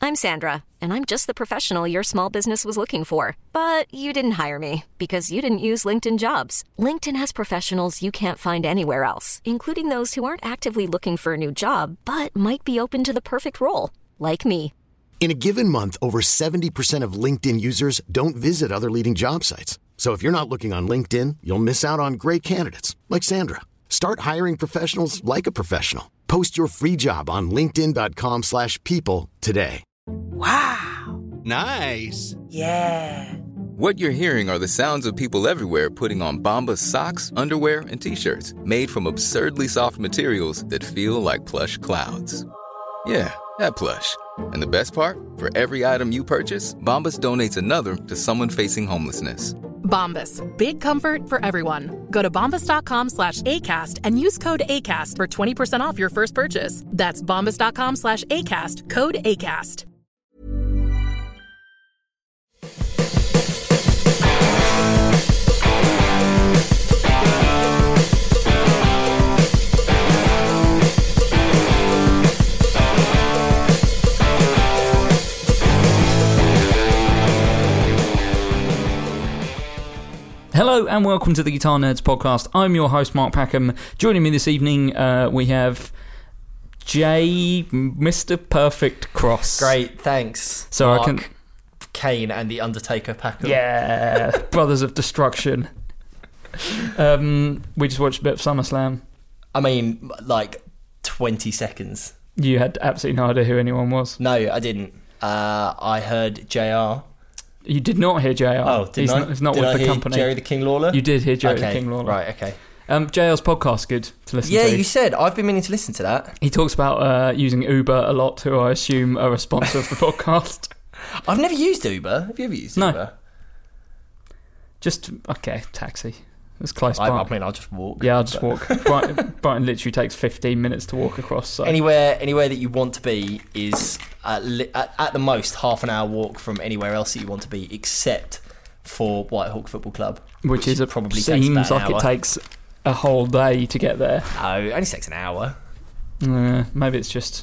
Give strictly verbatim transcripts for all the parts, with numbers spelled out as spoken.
I'm Sandra, and I'm just the professional your small business was looking for. But you didn't hire me because you didn't use LinkedIn Jobs. LinkedIn has professionals you can't find anywhere else, including those who aren't actively looking for a new job, but might be open to the perfect role, like me. In a given month, over seventy percent of LinkedIn users don't visit other leading job sites. So if you're not looking on LinkedIn, you'll miss out on great candidates like Sandra. Start hiring professionals like a professional. Post your free job on linkedin dot com slash people today. Wow. Nice. Yeah. What you're hearing are the sounds of people everywhere putting on Bombas socks, underwear, and T-shirts made from absurdly soft materials that feel like plush clouds. Yeah, that plush. And the best part? For every item you purchase, Bombas donates another to someone facing homelessness. Bombas. Big comfort for everyone. Go to bombas.com slash ACAST and use code ACAST for twenty percent off your first purchase. That's bombas.com slash ACAST. Code ACAST. Hello and welcome to the Guitar Nerds podcast. I'm your host, Mark Packham. Joining me this evening, uh, we have Jay, Mister Perfect Cross. Great, thanks. So Mark, I can Kane and the Undertaker Packham. Yeah, Brothers of Destruction. Um, we just watched a bit of SummerSlam. I mean, like twenty seconds. You had absolutely no idea who anyone was. No, I didn't. Uh, I heard J R. You did not hear J R. Oh, did he's I? Not, he's not did with I the hear company. Jerry the King Lawler? You did hear Jerry okay. the King Lawler. Right, okay. Um, J R's podcast good to listen yeah, to. Yeah, you said. I've been meaning to listen to that. He talks about uh, using Uber a lot, who I assume are a sponsor of the podcast. I've never used Uber. Have you ever used no. Uber? Just, okay, taxi. It's close I, by. I mean, I'll just walk. Yeah, I'll just but... walk. Brighton, Brighton literally takes fifteen minutes to walk across. So. Anywhere anywhere that you want to be is, at, li- at, at the most, half an hour walk from anywhere else that you want to be, except for Whitehawk Football Club. Which, which is a, probably seems like hour. it takes a whole day to get there. No, it only takes an hour. Uh, maybe it's just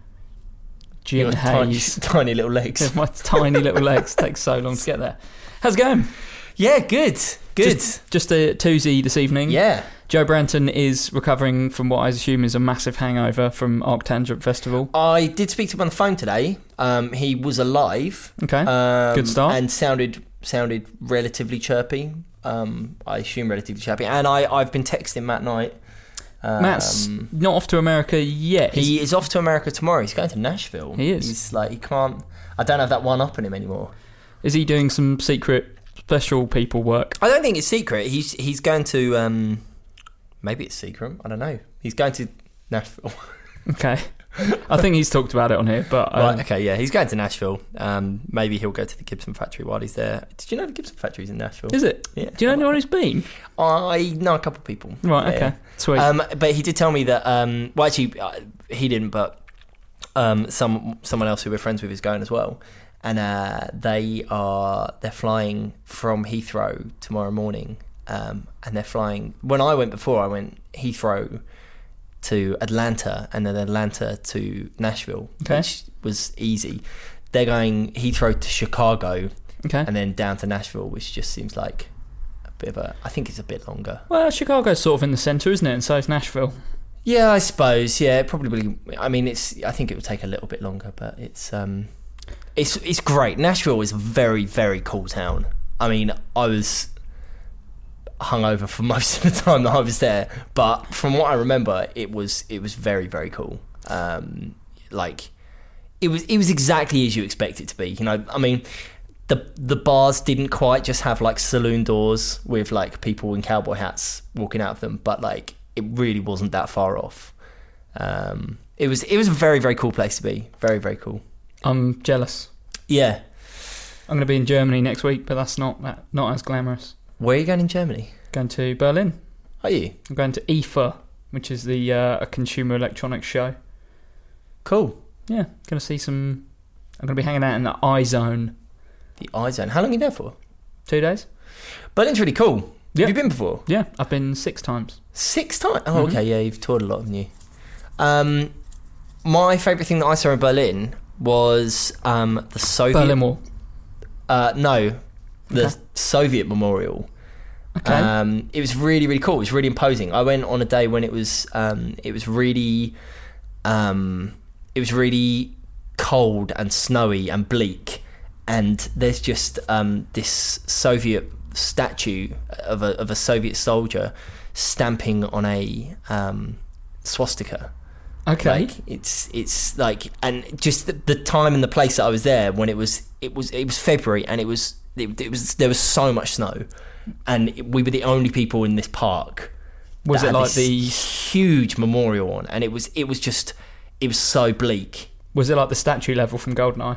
Jim Hayes. Tiny, tiny little legs. Yeah, my tiny little legs take so long to get there. How's it going? Yeah, good. Good. Just, just a twosie this evening. Yeah. Joe Branton is recovering from what I assume is a massive hangover from Arctangent Festival. I did speak to him on the phone today. Um, he was alive. Okay. Um, Good start. And sounded sounded relatively chirpy. Um, I assume relatively chirpy. And I, I've been texting Matt Knight. Um, Matt's not off to America yet. He is off to America tomorrow. He's going to Nashville. He is. He's like, he can't... I don't have that one up on him anymore. Is he doing some secret special people work? I don't think it's secret. He's he's going to... Um, maybe it's secret. I don't know. He's going to Nashville. Okay. I think he's talked about it on here, but... Um, right, okay, yeah. He's going to Nashville. Um, maybe he'll go to the Gibson factory while he's there. Did you know the Gibson factory's in Nashville? Is it? Yeah. Do you know anyone who's been? I know a couple of people. Right, yeah. okay. Sweet. Um, but he did tell me that... Um, well, actually, uh, he didn't, but um, some someone else who we're friends with is going as well. And uh, they are... They're flying from Heathrow tomorrow morning. Um, and they're flying... When I went before, I went Heathrow to Atlanta and then Atlanta to Nashville, okay. which was easy. They're going Heathrow to Chicago, okay. and then down to Nashville, which just seems like a bit of a... I think it's a bit longer. Well, Chicago's sort of in the centre, isn't it? And so is Nashville. Yeah, I suppose. Yeah, it probably... I mean, it's. I think it would take a little bit longer, but it's... Um, it's it's great. Nashville is a very, very cool town. I mean, I was hungover for most of the time that I was there, but from what I remember, it was it was very, very cool. Um, like it was it was exactly as you expect it to be. You know, I mean, the the bars didn't quite just have like saloon doors with like people in cowboy hats walking out of them, but like it really wasn't that far off. Um, it was it was a very, very cool place to be. Very, very cool. I'm jealous. Yeah, I'm going to be in Germany next week, but that's not that not as glamorous. Where are you going in Germany? Going to Berlin. Are you? I'm going to I F A, which is the uh, a consumer electronics show. Cool. Yeah, going to see some... I'm going to be hanging out in the iZone. The iZone. How long are you there for? Two days. Berlin's really cool. Yeah. Have you been before? Yeah, I've been six times. Six times? Oh, Mm-hmm. okay, yeah, you've toured a lot, haven't you? Um, my favourite thing that I saw in Berlin was um, the Soviet... Berlin Wall. Uh, no, the Okay. Soviet Memorial. Okay. Um, it was really, really cool. It was really imposing. I went on a day when it was um, it was really um, it was really cold and snowy and bleak, and there's just um, this Soviet statue of a of a Soviet soldier stamping on a um, swastika. Okay. Like, it's it's like, and just the, the time and the place that I was there when it was it was it was February, and it was it, it was there was so much snow, and we were the only people in this park. Was that it had like this the huge memorial on, and it was it was just it was so bleak. was it like the statue level from GoldenEye?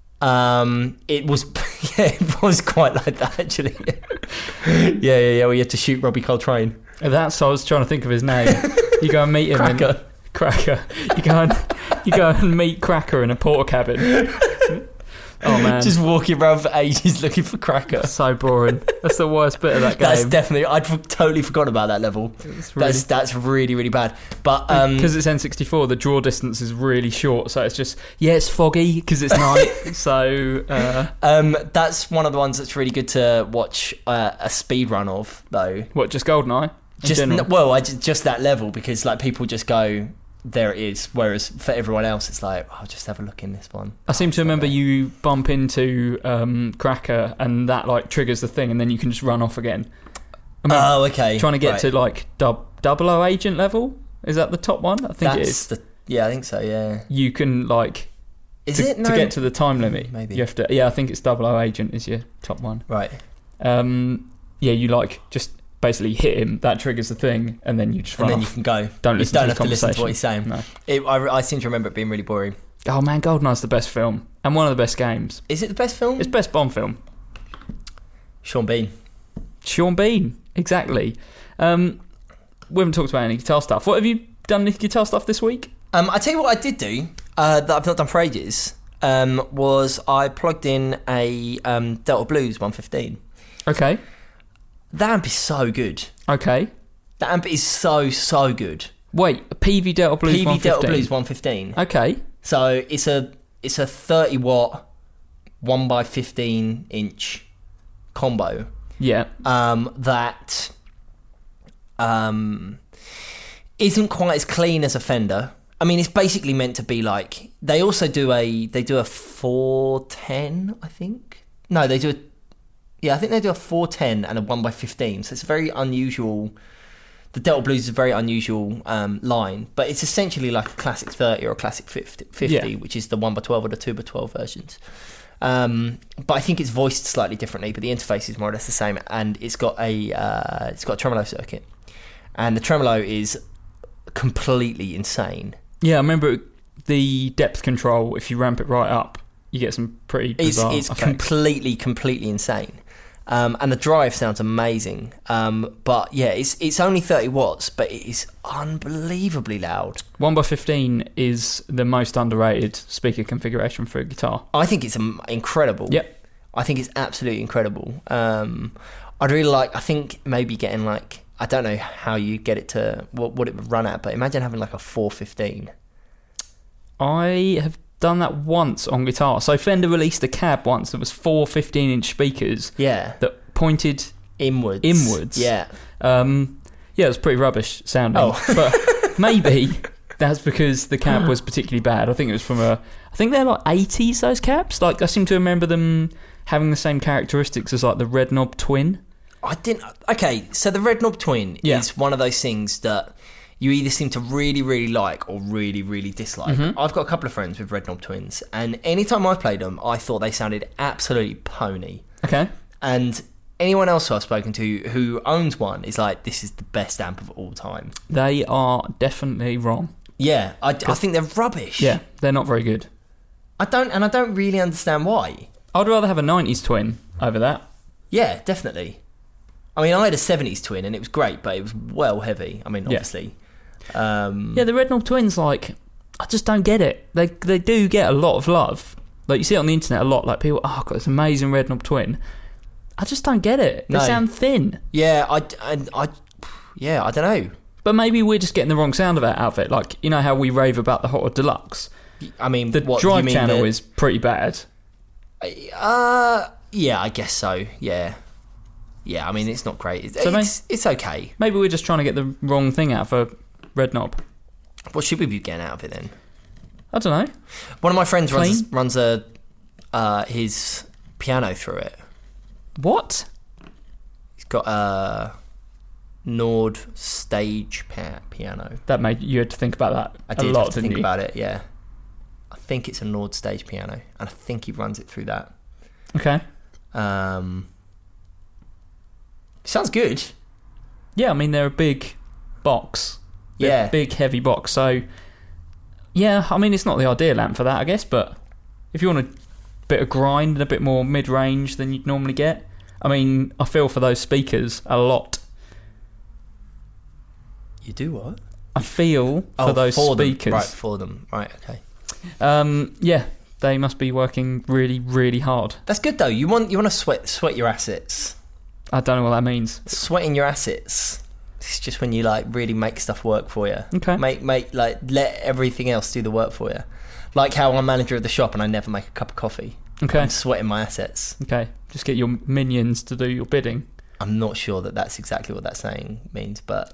Um, it was yeah, it was quite like that actually. yeah, yeah, yeah. We had to shoot Robbie Coltrane. That's I was trying to think of his name. You go and meet him. Cracker. In, Cracker. You go and you go and meet Cracker in a porta cabin. Oh man, Just walking around for ages looking for Cracker. so boring. That's the worst bit of that game. That's definitely. I'd f- totally forgotten about that level. It's really- That's that's really really bad. But um, because it's N sixty-four, the draw distance is really short, so it's just yeah, it's foggy because it's night. so uh, um, that's one of the ones that's really good to watch uh, a speed run of, though. what? Just GoldenEye? in Just general? n- well, I just, just that level, because like people just go, there it is. Whereas for everyone else, it's like, oh, I'll just have a look in this one. I seem to Oh, remember it's not you bump into um, Cracker and that like triggers the thing, and then you can just run off again. I there. mean, Oh, okay. trying to get Right. to like dub, double O agent level. Is that the top one? I think That's it is. the yeah, I think so. Yeah. You can like Is to, it no, to get to the time limit. maybe. You have to. Yeah, I think it's double O agent is your top one. right? Um, yeah, you like just basically hit him. That triggers the thing, and then you just And run then you off. can go. Don't You listen don't to have the to listen to what conversation. he's saying. No. It, I, I seem to remember it being really boring. Oh man, GoldenEye's the best film and one of the best games. Is it the best film? It's best Bond film. Sean Bean. Sean Bean, exactly. Um, we haven't talked about any guitar stuff. What have you done any guitar stuff this week? Um, I tell you what I did do uh, that I've not done for ages. Um, was I plugged in a um, Delta Blues one fifteen. Okay, That amp is so good. okay. That amp is so so good. Wait, a P V Delta Blues P V one fifteen. Delta Blues one fifteen. Okay, So it's a it's a thirty watt one by fifteen inch combo. yeah. Um, that um, isn't quite as clean as a Fender. I mean, it's basically meant to be like, they also do a they do a four ten, I think. No, they do a yeah, I think they do a four ten and a one by fifteen. So it's a very unusual. The Delta Blues is a very unusual um, line, but it's essentially like a classic thirty or a classic fifty, fifty Yeah. which is the one by twelve or the two by twelve versions. Um, but I think it's voiced slightly differently, but the interface is more or less the same, and it's got a uh, it's got a tremolo circuit, and the tremolo is completely insane. Yeah, I remember the depth control. If you ramp it right up, you get some pretty It's bizarre it's effects. completely completely insane, um, and the drive sounds amazing. Um, but yeah, it's it's only thirty watts, but it is unbelievably loud. one by fifteen is the most underrated speaker configuration for a guitar. I think it's um, incredible. Yep. I think it's absolutely incredible. Um, I'd really like. I think maybe getting like, I don't know how you get it to what what it would run at, but imagine having like a four fifteen. I have done that once on guitar. So Fender released a cab once that was four fifteen inch speakers Yeah, that pointed. inwards. Inwards. Yeah. Um, yeah, it was pretty rubbish sounding. Oh. But maybe that's because the cab was particularly bad. I think it was from a. I think they're like eighties, those cabs. Like I seem to remember them having the same characteristics as like the Red Knob Twin. I didn't. Okay, so the Red Knob Twin Yeah. is one of those things that you either seem to really, really like or really, really dislike. Mm-hmm. I've got a couple of friends with Red Knob Twins, and anytime I've played them, I thought they sounded absolutely pony. Okay. And anyone else who I've spoken to who owns one is like, this is the best amp of all time. They are definitely wrong. Yeah, I, I think they're rubbish. Yeah, they're not very good. I don't, and I don't really understand why. I'd rather have a nineties Twin over that. Yeah, definitely. I mean, I had a seventies Twin, and it was great, but it was well heavy. I mean, Yeah. obviously. Um, Yeah, the Red Knob Twins, like, I just don't get it. They they do get a lot of love. Like, you see it on the internet a lot, like, people, oh, I've got this amazing Red Knob Twin. I just don't get it. They No. sound thin. Yeah, I, I, I, yeah, I don't know. But maybe we're just getting the wrong sound of that outfit. Like, you know how we rave about the Hot Rod Deluxe? I mean, The what, drive you mean channel the- is pretty bad. Uh, yeah, I guess so. Yeah, yeah. I mean, it's not great. It's So it's, it's okay. Maybe we're just trying to get the wrong thing out for Red Knob. What should we be getting out of it then? I don't know. One of my friends runs Clean? runs a uh, his piano through it. What? He's got a Nord stage pa- piano. That made you had to think about that I a did lot, have to didn't think you? about it. Yeah, I think it's a Nord stage piano, and I think he runs it through that. Okay. Um, sounds good. Yeah, I mean they're a big box. They're Yeah. a big heavy box. So yeah, I mean it's not the ideal amp for that, I guess. But if you want a bit of grind and a bit more mid-range than you'd normally get, I mean I feel for those speakers a lot. You do what? I feel for Oh, those for speakers. them. Right, for them. Right, okay. Um, yeah, they must be working really, really hard. That's good though. You want you want to sweat sweat your assets. I don't know what that means. Sweating your assets. It's just when you like really make stuff work for you. Okay. Make make like let everything else do the work for you. Like how I'm manager of the shop and I never make a cup of coffee. Okay. I'm sweating my assets. Okay, just get your minions to do your bidding. I'm not sure that that's exactly what that saying means, but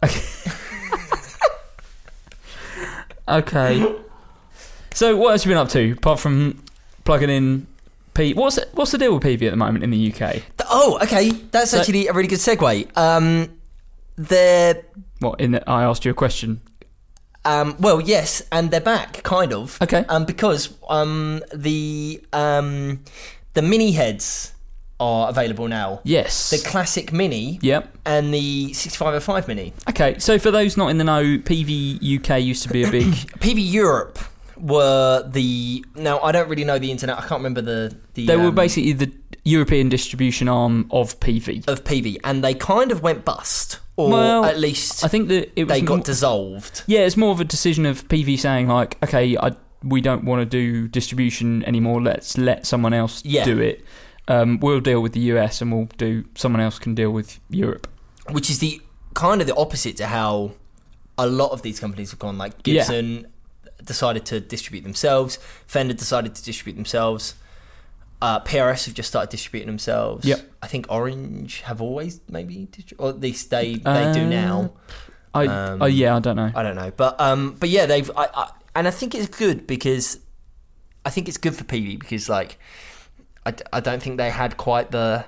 Okay. So what else have you been up to apart from plugging in P? What's what's the deal with P V at the moment in the U K? oh, okay, that's So- actually a really good segue. Um, they're What in the, I asked you a question. Um, well, yes, and they're back, kind of. Okay. Um, because um, the um, the mini heads are available now. Yes. The classic mini. Yep. And the sixty-five oh five mini. Okay, so for those not in the know, P V U K used to be a big. P V Europe were the. Now I don't really know the internet. I can't remember the. the They were um, basically the European distribution arm of P V. of P V, and they kind of went bust, or Well, at least I think that it was they got more- dissolved. Yeah, it's more of a decision of P V saying like, okay, I, we don't want to do distribution anymore. Let's let someone else Yeah. do it. Um, we'll deal with the U S, and we'll do. Someone else can deal with Europe. Which is the kind of the opposite to how a lot of these companies have gone. Like Gibson decided to distribute themselves, Fender decided to distribute themselves, uh, P R S have just started distributing themselves. Yep. I think Orange have always maybe, distri- or at least they, they Uh, do now. I, Um, oh yeah, I don't know. I don't know, but um, but yeah, they've I, I, and I think it's good because I think it's good for P V because like I, d- I don't think they had quite the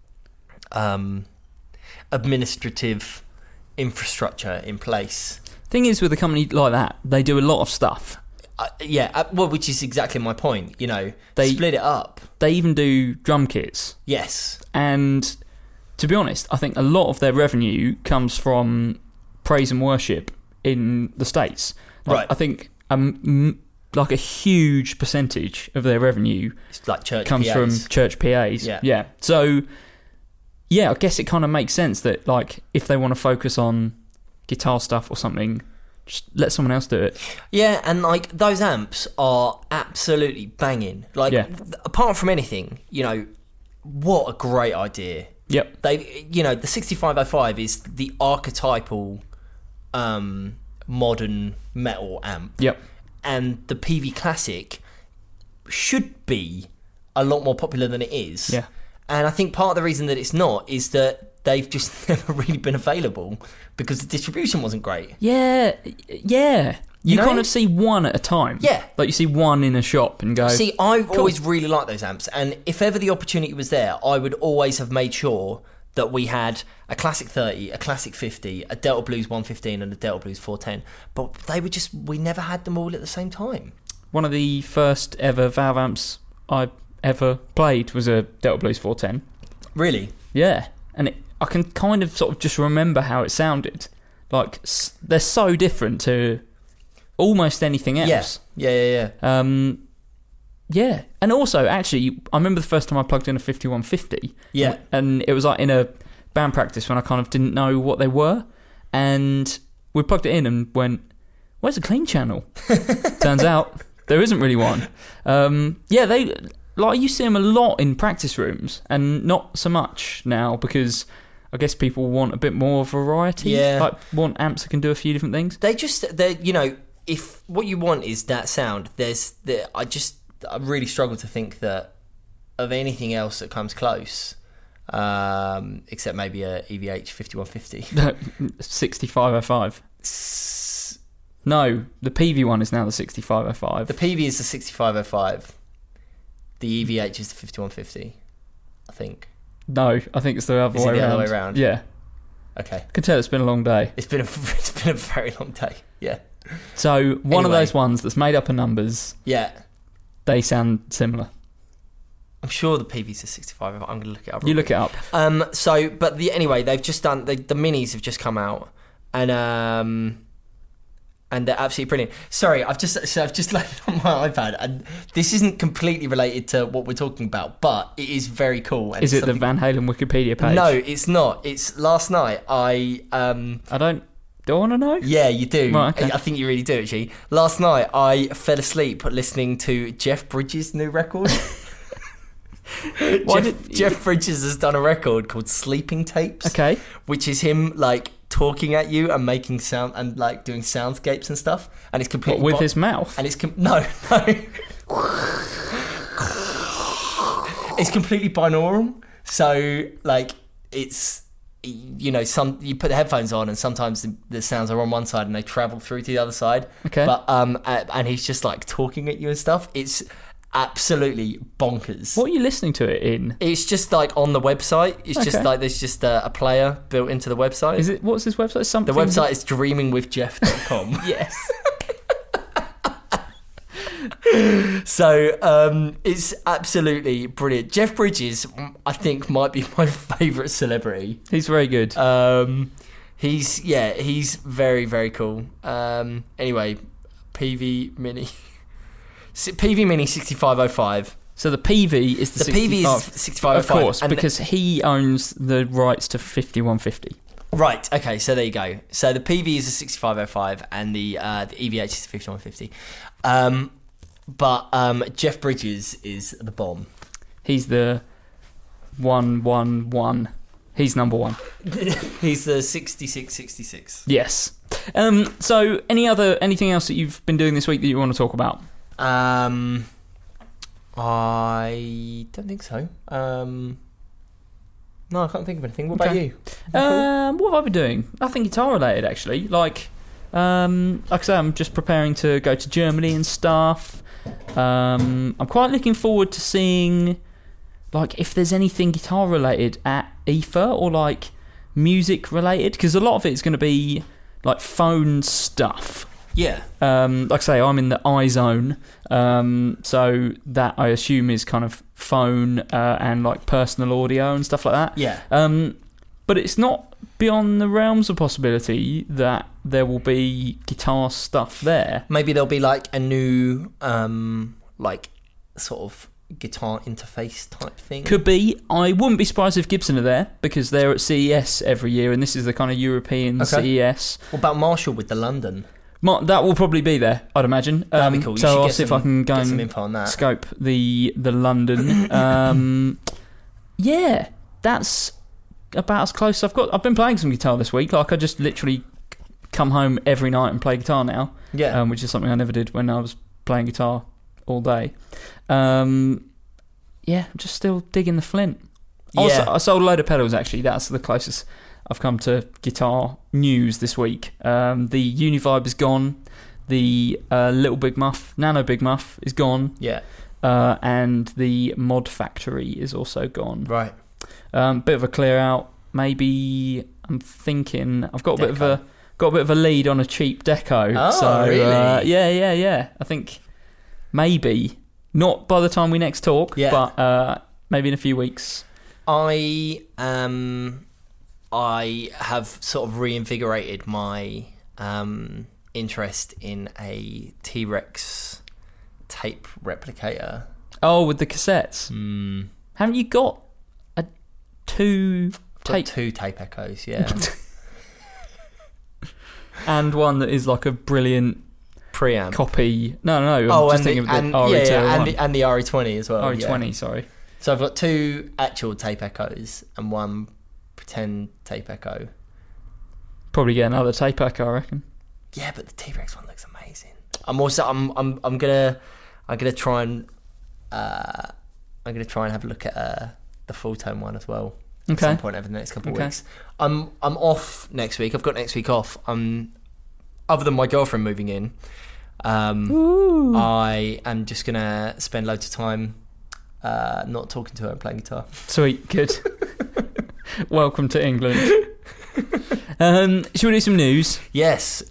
um administrative infrastructure in place. Thing is, with a company like that, they do a lot of stuff. Uh, yeah, uh, well, which is exactly my point. You know, They- split it up. They even do drum kits, Yes, and to be honest, I think a lot of their revenue comes from praise and worship in the States. Like, Right. I think um, m- like a huge percentage of their revenue it's like church comes P As. from church P As. Yeah. yeah. So, yeah, I guess it kind of makes sense that like if they want to focus on guitar stuff or something, just let someone else do it. Yeah, and like those amps are absolutely banging. Like, Yeah. th- apart from anything, you know, what a great idea. Yep. They, you know, the sixty-five oh five is the archetypal um, modern metal amp, Yep. and the P V Classic should be a lot more popular than it is. Yeah. And I think part of the reason that it's not is that they've just never really been available because the distribution wasn't great. Yeah. Yeah. You, You know? kind of see one at a time. Yeah. Like you see one in a shop and go. See, I've Cool. always really liked those amps, and if ever the opportunity was there, I would always have made sure that we had a Classic thirty, a Classic fifty, a Delta Blues one fifteen, and a Delta Blues four ten. But they were just, we never had them all at the same time. One of the first ever Valve amps I ever played was a Delta Blues four ten. Really? Yeah, and it, I can kind of sort of just remember how it sounded. Like s- they're so different to almost anything else. Yeah, yeah, yeah, yeah. Um, yeah, and also actually, I remember the first time I plugged in a fifty-one fifty. Yeah. and it was like in a band practice when I kind of didn't know what they were, and we plugged it in and went, "Where's the clean channel?" Turns out there isn't really one. Um, yeah, they like you see them a lot in practice rooms, and not so much now because I guess people want a bit more variety. Yeah. Like want amps that can do a few different things. They just, they, you know, if what you want is that sound, there's there. I just I really struggle to think that of anything else that comes close, um, except maybe a E V H fifty-one fifty. sixty-five oh five. No, the P V one is now the sixty-five oh five. The P V is the sixty-five oh five. The E V H is the fifty-one fifty, I think. No, I think it's the other Is way it the around. other way around? Yeah. Okay. I can tell it's been a long day. It's been a it's been a very long day. Yeah. So one of Anyway. those ones that's made up of numbers, Yeah. they sound similar. I'm sure the P V's a sixty-five. I'm going to look it up. You look it up. Um. So, but the anyway, they've just done the, the minis have just come out, and um, and they're absolutely brilliant. Sorry, I've just so I've just loaded on my iPad, and this isn't completely related to what we're talking about, but it is very cool. And Is it's it the something- Van Halen Wikipedia page? No, it's not. It's last night. I um. I don't. Do I want to know? Yeah, you do. Right, okay. I think you really do, actually. Last night, I fell asleep listening to Jeff Bridges' new record. Why Jeff, did- Jeff Bridges has done a record called Sleeping Tapes. Okay. Which is him, like, talking at you and making sound and, like, doing soundscapes and stuff. And it's completely... What, with bo- his mouth? And it's... Com- no, no. It's completely binaural. So, like, it's... You know, some you put the headphones on, and sometimes the, the sounds are on one side and they travel through to the other side. Okay. But um, uh, and he's just like talking at you and stuff. It's absolutely bonkers. What are you listening to it in? It's just like on the website. It's just Okay. like there's just a, a player built into the website. Is it? What's his website? Something. The website is dreaming with jeff dot com. Yes. So um, it's absolutely brilliant. Jeff Bridges, I think, might be my favourite celebrity. He's very good. Um, he's yeah, he's very very cool. Um, anyway, P V Mini, P V Mini sixty-five oh five. So the P V is the, The P V is sixty-five. sixty-five oh five, Of course, and the- because he owns the rights to fifty-one fifty. Right. Okay. So there you go. So the P V is a sixty-five oh five, and the uh, the E V H is a fifty-one fifty. Um, but um, Jeff Bridges is the bomb. He's the one one one. He's number one. He's the sixty-six sixty-six. Yes. Um. So any other anything else that you've been doing this week that you want to talk about? Um, I don't think so. Um, no, I can't think of anything. What about Okay. you? Um, what have I been doing? Nothing guitar related, actually. Like, um, like I say, I'm just preparing to go to Germany and stuff. Um, I'm quite looking forward to seeing, like, if there's anything guitar related at I F A or like music related, because a lot of it's going to be like phone stuff. Yeah. Um, like I say, I'm in the iZone, um, so that I assume is kind of phone uh, and like personal audio and stuff like that. Yeah. Um, but it's not beyond the realms of possibility that there will be guitar stuff there. Maybe there'll be like a new, um, like, sort of guitar interface type thing. Could be. I wouldn't be surprised if Gibson are there, because they're at C E S every year, and this is the kind of European Okay. C E S. What about Marshall with the London? Ma- That will probably be there, I'd imagine. That'd be Um, cool. You So should I'll get see if some- I can go get some and info on that. scope the the London. um, yeah, that's about as close I've got. I've been playing some guitar this week. Like I just literally come home every night and play guitar now. Yeah. Um, which is something I never did when I was playing guitar all day. Um, yeah, I'm just still digging the Flint. Also, Yeah. I sold a load of pedals actually. That's the closest I've come to guitar news this week. Um, the Univibe is gone. The uh, Little Big Muff, Nano Big Muff is gone. Yeah. Uh, and the Mod Factory is also gone. Right. Um, bit of a clear out. Maybe I'm thinking I've got a bit of Deco. a got a bit of a lead on a cheap deco. Oh, so, really? Uh, yeah, yeah, yeah. I think maybe not by the time we next talk, Yeah. but uh, maybe in a few weeks. I um, I have sort of reinvigorated my um interest in a T-Rex tape replicator. Oh, with the cassettes. Mm. Haven't you got a two Got tape two tape echoes, yeah. and one that is like a brilliant Preamp. copy? No, no, no. I'm Oh, just and thinking the, of and, the R E yeah, two oh yeah, one. and the, and the R E twenty as well. R E twenty, yeah. sorry. So I've got two actual tape echoes and one pretend tape echo. Probably get another tape echo, I reckon. Yeah, but the T-Rex one looks amazing. I'm also I'm I'm I'm gonna I'm gonna try and uh, I'm gonna try and have a look at uh, the full tone one as well. At Okay. some point over the next couple of Okay. weeks. I'm I'm off next week. I've got next week off. Um, other than my girlfriend moving in, um, I am just gonna spend loads of time uh, not talking to her and playing guitar. Sweet, good. Welcome to England. Um, should we do some news? Yes,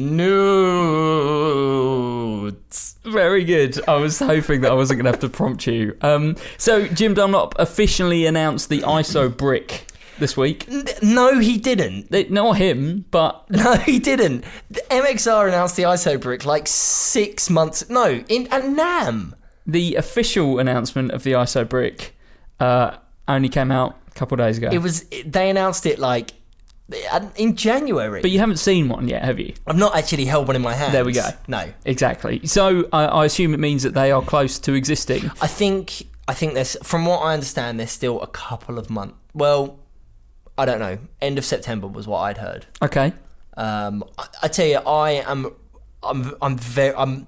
nudes. Very good. I was hoping that I wasn't going to have to prompt you. Um, so, Jim Dunlop officially announced the I S O brick this week. N- No, he didn't. They, not him, but No, he didn't. The M X R announced the I S O brick like six months. No, in at NAMM. the official announcement of the I S O brick uh, only came out a couple of days ago. It was. They announced it like in January. But you haven't seen one yet, have you? I've not actually held one in my hand. There we go. No, Exactly. So, I, I assume it means that they are close to existing. I think. I think there's. From what I understand, there's still a couple of months. Well, I don't know. End of September was what I'd heard. Okay. Um, I, I tell you, I am. I'm. I'm very. I'm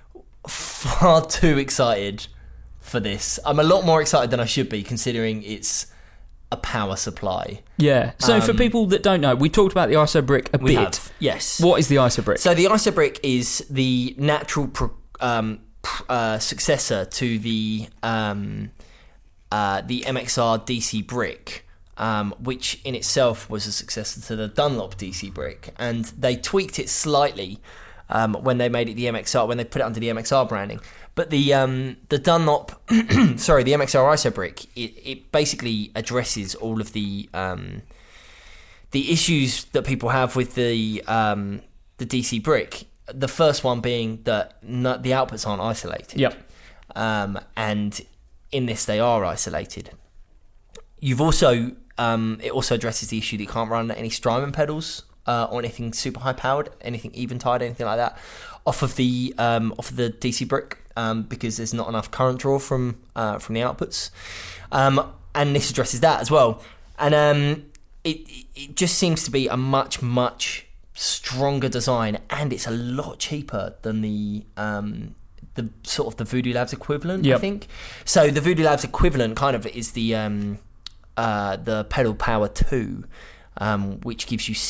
far too excited for this. I'm a lot more excited than I should be, considering it's a power supply. Yeah. So, for Um, people that don't know, we talked about the I S O brick a We bit. have. Yes. What is the I S O brick? So the I S O brick is the natural pro, um, pr- uh, successor to the um, uh, the M X R D C brick, um, which in itself was a successor to the Dunlop D C brick, and they tweaked it slightly um, when they made it the M X R, when they put it under the M X R branding. But the um, the Dunlop, sorry, the M X R I S O brick, it, it basically addresses all of the um, the issues that people have with the um, the D C brick. The first one being that no, the outputs aren't isolated. Yep. Um, and in this, they are isolated. You've also um, it also addresses the issue that you can't run any Strymon pedals uh, or anything super high powered, anything Eventide, anything like that, off of the um, off of the D C brick um, because there's not enough current draw from uh, from the outputs. Um, and this addresses that as well. And um, it it just seems to be a much much stronger design, and it's a lot cheaper than the um, the sort of the Voodoo Labs equivalent. Yep. I think so. The Voodoo Labs equivalent kind of is the um, uh, the Pedal Power two, um, which gives you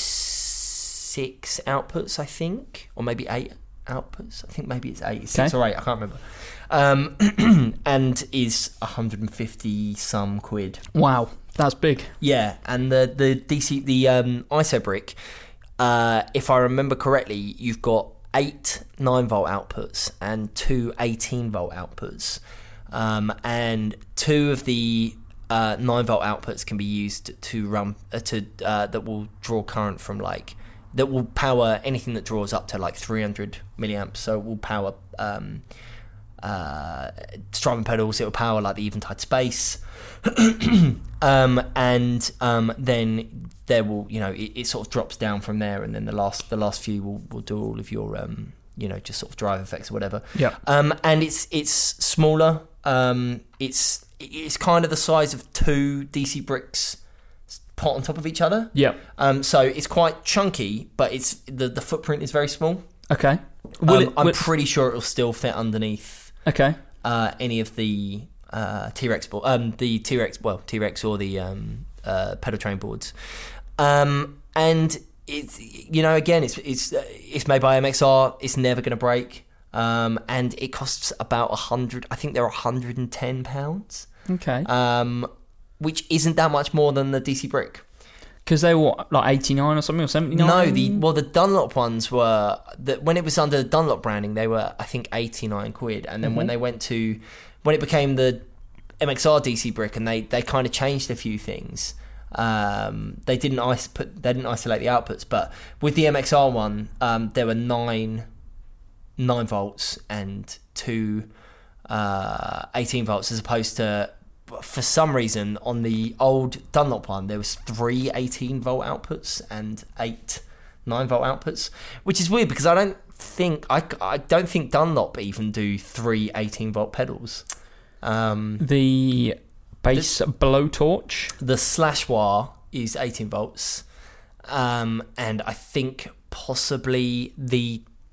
six outputs, I think, or maybe eight outputs. I think maybe it's eight, six Okay. or eight. I can't remember. Um, and is one hundred fifty some quid. Wow. That's big. Yeah, and the the D C the um, I S O brick, uh, if I remember correctly, you've got eight nine volt outputs and two eighteen volt outputs, um, and two of the uh, nine volt outputs can be used to run uh, to uh, that will draw current from like that will power anything that draws up to like three hundred milliamps. So it will power um, uh, Strymon pedals. It will power like the Eventide Space. um, and um, then there will, you know, it, it sort of drops down from there, and then the last the last few will, will do all of your, um, you know, just sort of drive effects or whatever. Yeah. Um, and it's it's smaller. Um, it's it's kind of the size of two D C bricks put on top of each other. Yeah. Um, so it's quite chunky, but it's the the footprint is very small. Okay. Will Um, it, I'm will- pretty sure it'll still fit underneath okay. uh, any of the uh, T-Rex board, um, the T-Rex, well, T-Rex or the um, uh, pedal train boards, um, and it's, you know, again, it's it's uh, it's made by M X R. It's never going to break, um, and it costs about a hundred. I think they're a hundred and ten pounds, Okay. um, which isn't that much more than the D C brick. Because they were what, like eighty-nine or something, or seventy-nine? No, the well, the Dunlop ones were that when it was under the Dunlop branding, they were I think eighty-nine quid, and then when they went to when it became the M X R D C brick, and they, they kind of changed a few things. Um, they didn't is- put they didn't isolate the outputs, but with the M X R one, um, there were nine nine volts and two uh, eighteen volts, as opposed to, for some reason, on the old Dunlop one, there was three eighteen volt outputs and eight nine volt outputs, which is weird because I don't think I, I don't think Dunlop even do three eighteen volt pedals. Um, The bass blowtorch. the Slashwar is eighteen volts, um, and I think possibly the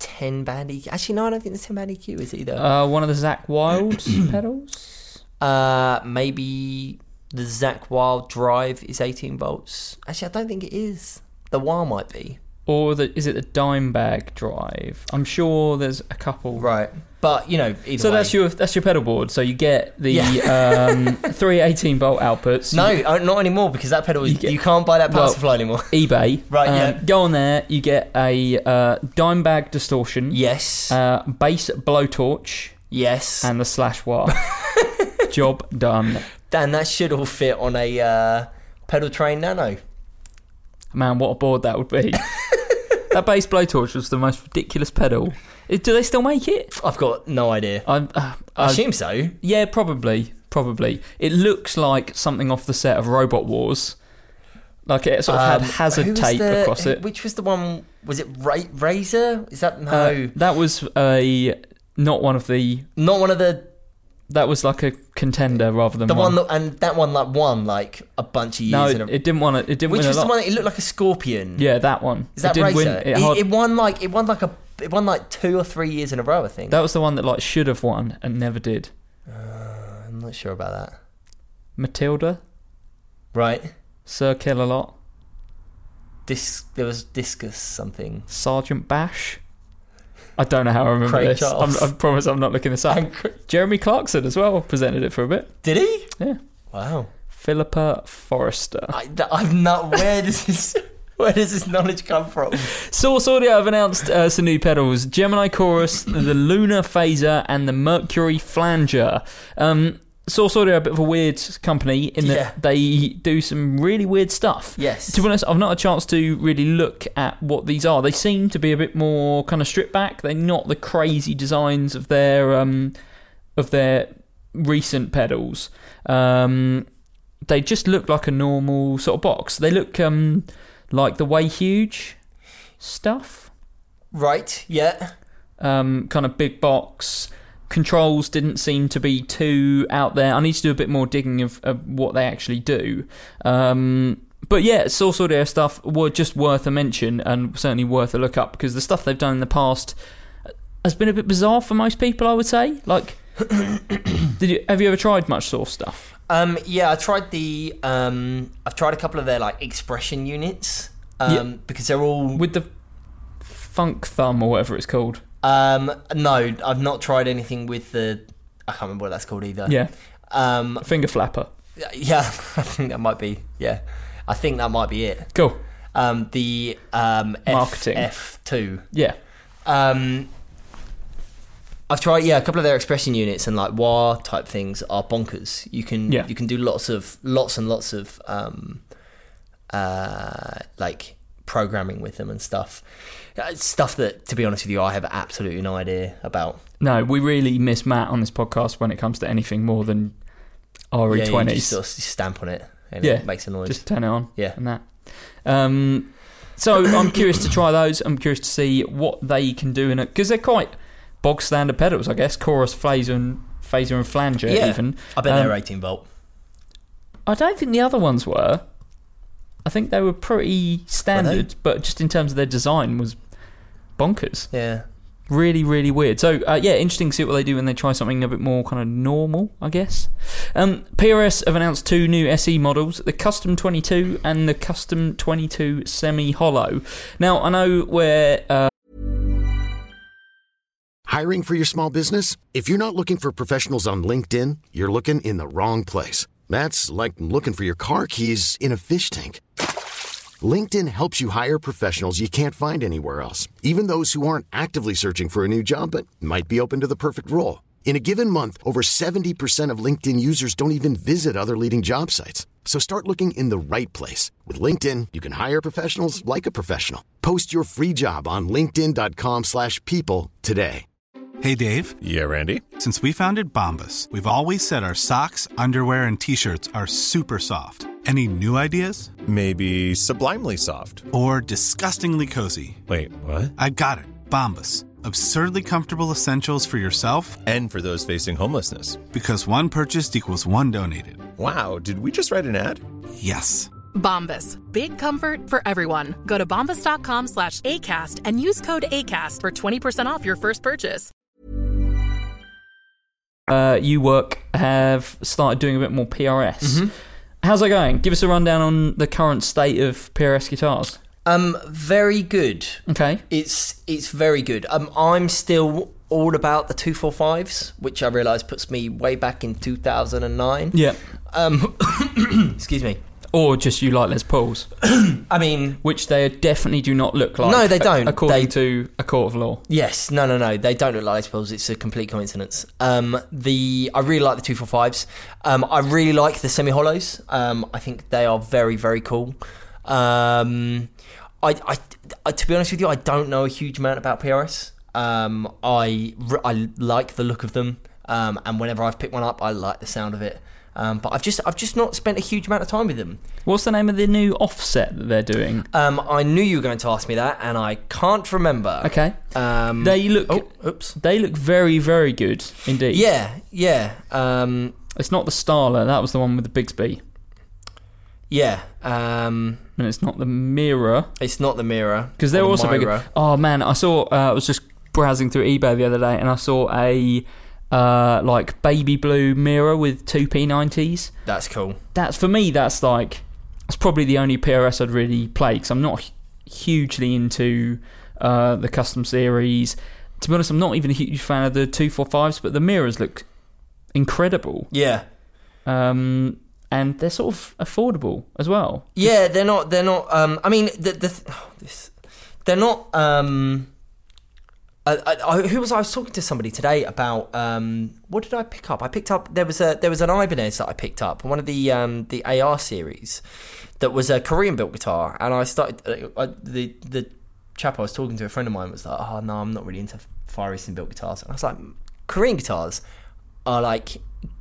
ten band E Q. Actually, no, I don't think there's ten band E Q is either. Uh, one of the Zach Wild pedals? Uh, maybe the Zach Wild Drive is eighteen volts. Actually, I don't think it is. The Wild might be. Or the, is it the Dimebag Drive? I'm sure there's a couple. Right. But, you know, either So way. that's your that's your pedal board. So you get the Yeah. um, three eighteen volt outputs. No, You uh, not anymore, because that pedal, is, You get- you can't buy that power well, supply anymore. eBay. Right, Um, yeah. Go on there. You get a uh, Dimebag distortion. Yes. Uh, bass blowtorch yes. and the slash wah. Job done. Dan, that should all fit on a uh, pedal train Nano. Man, what a board that would be. That bass blowtorch was the most ridiculous pedal. It- Do they still make it? I've got no idea. I'm, uh, I I- assume so. Yeah, probably. Probably. It looks like something off the set of Robot Wars. Like it sort of Um, had who hazard was tape the- across it. Which was the one? Was it Ra- Razor? Is that no? Uh, that was a not one of the. Not one of the That was like a contender rather than the one. one that, and that one like won like a bunch of years. no, in it, a, it didn't want to. It didn't which win was a the lot. one that it looked like a scorpion? Yeah, that one. Is that it did Razor? win. It, It, hard- it won like it won like a it won like two or three years in a row. I think. that was the one that like should have won and never did. I'm not sure about that. Matilda, Right. Sir Kill-A-Lot, Dis- there was Discus something. Sergeant Bash. I don't know how I remember Craig this. I'm, Charles. I promise I'm not looking this up. And Cra- Jeremy Clarkson as well presented it for a bit. Did he? Yeah. Wow. Philippa Forrester. I, I'm not. Where does this? Where does this knowledge come from? Source Audio have announced uh, some new pedals: Gemini Chorus, the Lunar Phaser, and the Mercury Flanger. Um, Source Audio are a bit of a weird company in that Yeah. they do some really weird stuff. Yes. To be honest, I've not had a chance to really look at what these are. They seem to be a bit more kind of stripped back. They're not the crazy designs of their um, of their recent pedals. Um, they just look like a normal sort of box. They look um, like the Way Huge stuff. Right. Yeah. Um, kind of big box. Controls didn't seem to be too out there. I need to do a bit more digging of, of what they actually do. Um, but yeah, Source Audio stuff were just worth a mention and certainly worth a look up because the stuff they've done in the past has been a bit bizarre for most people, I would say. Like, did you have you ever tried much Source stuff? Um. Yeah. I tried the. Um. I've tried a couple of their like expression units. Um. Yeah. Because they're all. With the Funk Thumb or whatever it's called. Um. No, I've not tried anything with the. I can't remember what that's called either. Yeah, Um. finger flapper. Yeah. I think that might be. Yeah. I think that might be it. Cool. Um. The. Um. F, Marketing. F two. Yeah. Um. I've tried, yeah, a couple of their expression units and like wah type things are bonkers. You can Yeah. you can do lots of lots and lots of um, uh, like programming with them and stuff. Uh, Stuff that, to be honest with you, I have absolutely no idea about. No, we really miss Matt on this podcast when it comes to anything more than R E Yeah, you twenties. just sort of stamp on it and Yeah, it makes a noise. Just turn it on. Yeah. And that. Um, so I'm curious to try those. I'm curious to see what they can do in it because they're quite bog standard pedals, I guess. Chorus, phaser, and phaser and flanger. Yeah. Even. I bet Um, they're eighteen volt. I don't think the other ones were. I think they were pretty standard, but just in terms of their design was bonkers. Yeah. Really, really weird. So, uh, yeah, interesting to see what they do when they try something a bit more kind of normal, I guess. Um, P R S have announced two new S E models, the Custom twenty-two and the Custom twenty-two Semi-Hollow. Now, I know where... Uh, Hiring for your small business? If you're not looking for professionals on LinkedIn, you're looking in the wrong place. That's like looking for your car keys in a fish tank. LinkedIn helps you hire professionals you can't find anywhere else, even those who aren't actively searching for a new job but might be open to the perfect role. In a given month, over seventy percent of LinkedIn users don't even visit other leading job sites. So start looking in the right place. With LinkedIn, you can hire professionals like a professional. Post your free job on linkedin.com slash people today. Hey, Dave. Yeah, Randy. Since we founded Bombas, we've always said our socks, underwear, and T-shirts are super soft. Any new ideas? Maybe sublimely soft. Or disgustingly cozy? Wait, what? I got it. Bombas. Absurdly comfortable essentials for yourself And for those facing homelessness. because one purchased equals one donated. Wow, did we just write an ad? Yes. Bombas. Big comfort for everyone. Go to bombas.com slash ACAST and use code ACAST for twenty percent off your first purchase. Uh, you work have started doing a bit more P R S. Mm-hmm. How's that going? Give us a rundown on the current state of P R S guitars. Um, very good. Okay. It's it's very good. Um, I'm still all about the two forty-fives, which I realise puts me way back in two thousand nine. Yeah. Um, excuse me. Or just you like Les Pauls. I mean... Which they definitely do not look like. No, they don't. According they, to a court of law. Yes. No, no, no. They don't look like Les Pauls. It's a complete coincidence. Um, the I really like the two forty-fives. Um, I really like the semi-hollows. Um, I think they are very, very cool. Um, I, I, I, to be honest with you, I don't know a huge amount about P R S. Um, I, I like the look of them. Um, and whenever I've picked one up, I like the sound of it. Um, but I've just I've just not spent a huge amount of time with them. What's the name of the new offset that they're doing? Um, I knew you were going to ask me that, and I can't remember. Okay. Um, they look. Oh, oops. They look very, very good indeed. Yeah, yeah. Um, it's not the Starler. That was the one with the Bigsby. Yeah. Um, and it's not the Mirror. It's not the Mirror. Because they're the also Myra. big. Oh man, I saw. Uh, I was just browsing through eBay the other day, and I saw a. Uh, like baby blue Mirror with two P nineties. That's cool. That's for me. That's like that's probably the only P R S I'd really play because I'm not hugely into uh, the custom series. To be honest, I'm not even a huge fan of the two forty-fives, but the mirrors look incredible. Yeah. Um, and they're sort of affordable as well. Yeah, they're not. They're not. Um, I mean, the, the oh, this. They're not. Um, I, I, who was I? I was talking to somebody today about um, what did I pick up? I picked up there was a there was an Ibanez that I picked up, one of the um, the A R series, that was a Korean built guitar, and I started uh, I, the the chap I was talking to, a friend of mine, was like, oh no, I'm not really into Far Eastern built guitars, and I was like, Korean guitars are like,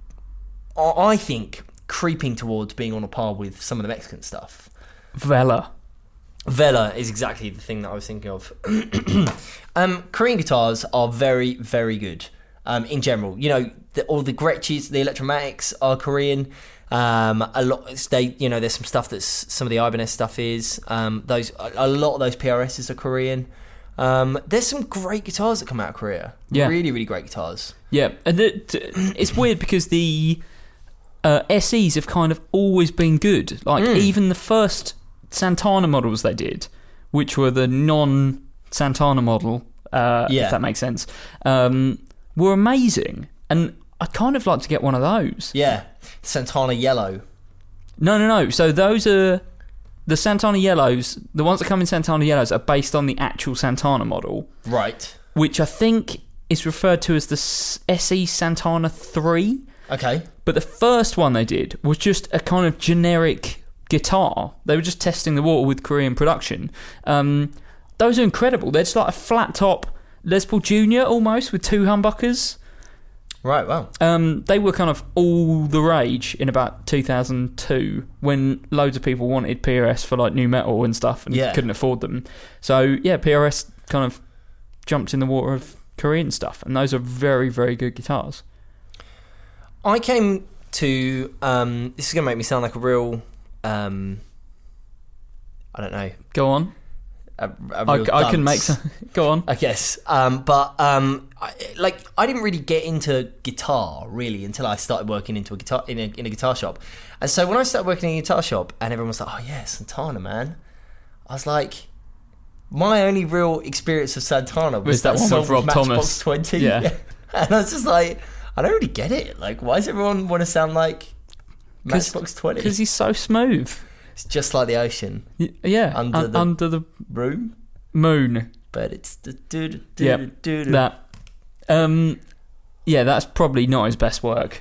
I think, creeping towards being on a par with some of the Mexican stuff. Vela. Vela is exactly the thing that I was thinking of. um, Korean guitars are very, very good um, in general. You know, the, all the Gretschys, the Electromatics are Korean. Um, a lot, they, you know, there's some stuff that's some of the Ibanez stuff is. Um, those, a lot of those P R Ss are Korean. Um, there's some great guitars that come out of Korea. Yeah, really, really great guitars. Yeah, and it, it's weird because the uh, S Es have kind of always been good. Like mm. even the first Santana models they did, which were the non-Santana model, uh, yeah. if that makes sense, um, were amazing. And I'd kind of like to get one of those. Yeah, Santana Yellow. No, no, no. So those are the Santana Yellows. The ones that come in Santana Yellows are based on the actual Santana model, right? Which I think is referred to as the S E Santana three. Okay, but the first one they did was just a kind of generic guitar. They were just testing the water with Korean production. Um, those are incredible. They're just like a flat top Les Paul Junior almost with two humbuckers. Right, wow. Um, they were kind of all the rage in about two thousand two when loads of people wanted P R S for like new metal and stuff and yeah. couldn't afford them. So yeah, P R S kind of jumped in the water of Korean stuff, and those are very, very good guitars. I came to um, this is going to make me sound like a real Um, I don't know. Go on. A, a real I, I can make some. Go on. I guess. Um, but um, I, like, I didn't really get into guitar really until I started working into a guitar in a, in a guitar shop. And so when I started working in a guitar shop, and everyone was like, "Oh yeah, Santana, man," I was like, my only real experience of Santana was, was that, that one song with Rob Matchbox Thomas. twenty. Yeah. And I was just like, I don't really get it. Like, why does everyone want to sound like Matchbox twenty? Because he's so smooth. It's just like the ocean. Y- yeah, under, un- the under the room, moon. But it's the do do do yeah, do do. That. Um, yeah, that's probably not his best work.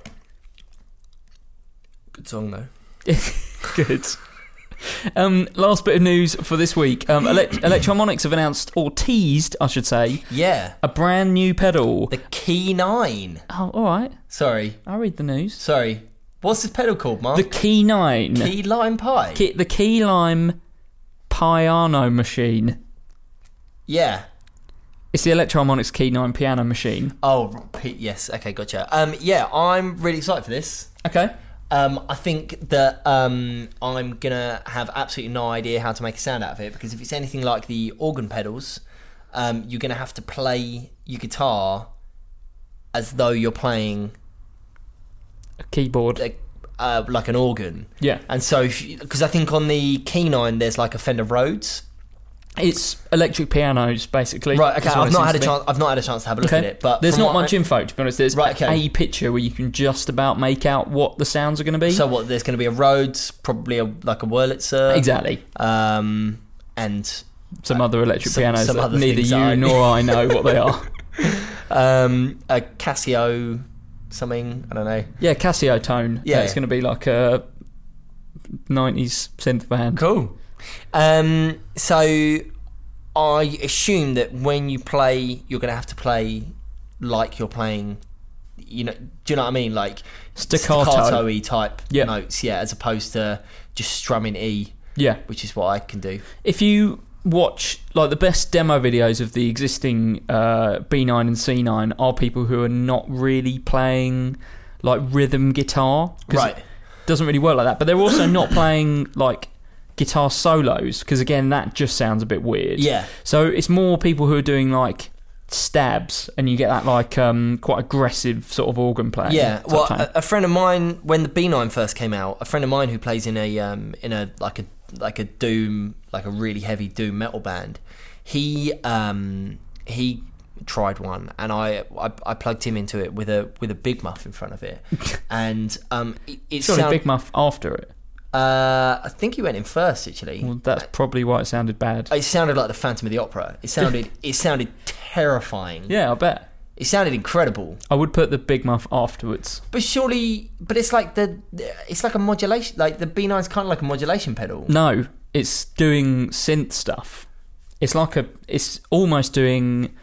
Good song though. Good. Um, last bit of news for this week. Um, Elect- Electromonics have announced, or teased, I should say, yeah, a brand new pedal. The Key nine. Oh, all right. Sorry, I'll read the news. Sorry. What's this pedal called, Mark? The Key nine. Key Lime Pie? Key, the Key Lime Piano Machine. Yeah. It's the Electromonics Key nine piano machine. Oh, P- yes. Okay, gotcha. Um, yeah, I'm really excited for this. Okay. Um, I think that um, I'm gonna have absolutely no idea how to make a sound out of it, because if it's anything like the organ pedals, um, you're gonna have to play your guitar as though you're playing a keyboard, a, uh, like an organ. Yeah. And so, because I think on the Key nine there's like a Fender Rhodes. It's electric pianos, basically. Right. Okay. is what I've it not seems had a to be. chance. I've not had a chance to have a look Okay. at it. But there's from not what much I, info, to be honest. There's Right, okay. a picture where you can just about make out what the sounds are going to be. So what? There's going to be a Rhodes, probably a, like a Wurlitzer. Exactly. Um, and some other electric some- pianos some that other neither things you that I- nor I know what they are. um, a Casio, something, I don't know. Yeah, Casio tone. Yeah. It's going to be like a nineties synth band. Cool. Um, so I assume that when you play, you're going to have to play like you're playing, you know, do you know what I mean? Like Staccato. staccato-y type Yeah. notes, yeah, as opposed to just strumming E, Yeah. which is what I can do. If you watch like the best demo videos of the existing uh, B nine and C nine are people who are not really playing like rhythm guitar, 'cause Right. it doesn't really work like that, but they're also not playing like guitar solos, because again that just sounds a bit weird. Yeah. So it's more people who are doing like stabs, and you get that like um, quite aggressive sort of organ playing. Yeah, type well, tone. a, a friend of mine, when the B nine first came out, a friend of mine who plays in a um, in a like a like a doom, like a really heavy doom metal band, he um, he tried one, and I, I I plugged him into it with a with a Big Muff in front of it, and um, it, it Surely sound- Big Muff after it. Uh, I think he went in first actually. Well, that's probably why it sounded bad. It sounded like the Phantom of the Opera. It sounded it sounded terrifying. Yeah, I bet. It sounded incredible. I would put the Big Muff afterwards. But surely, but it's like the, it's like a modulation. Like the B nine's kind of like a modulation pedal. No, it's doing synth stuff. It's like a, it's almost doing,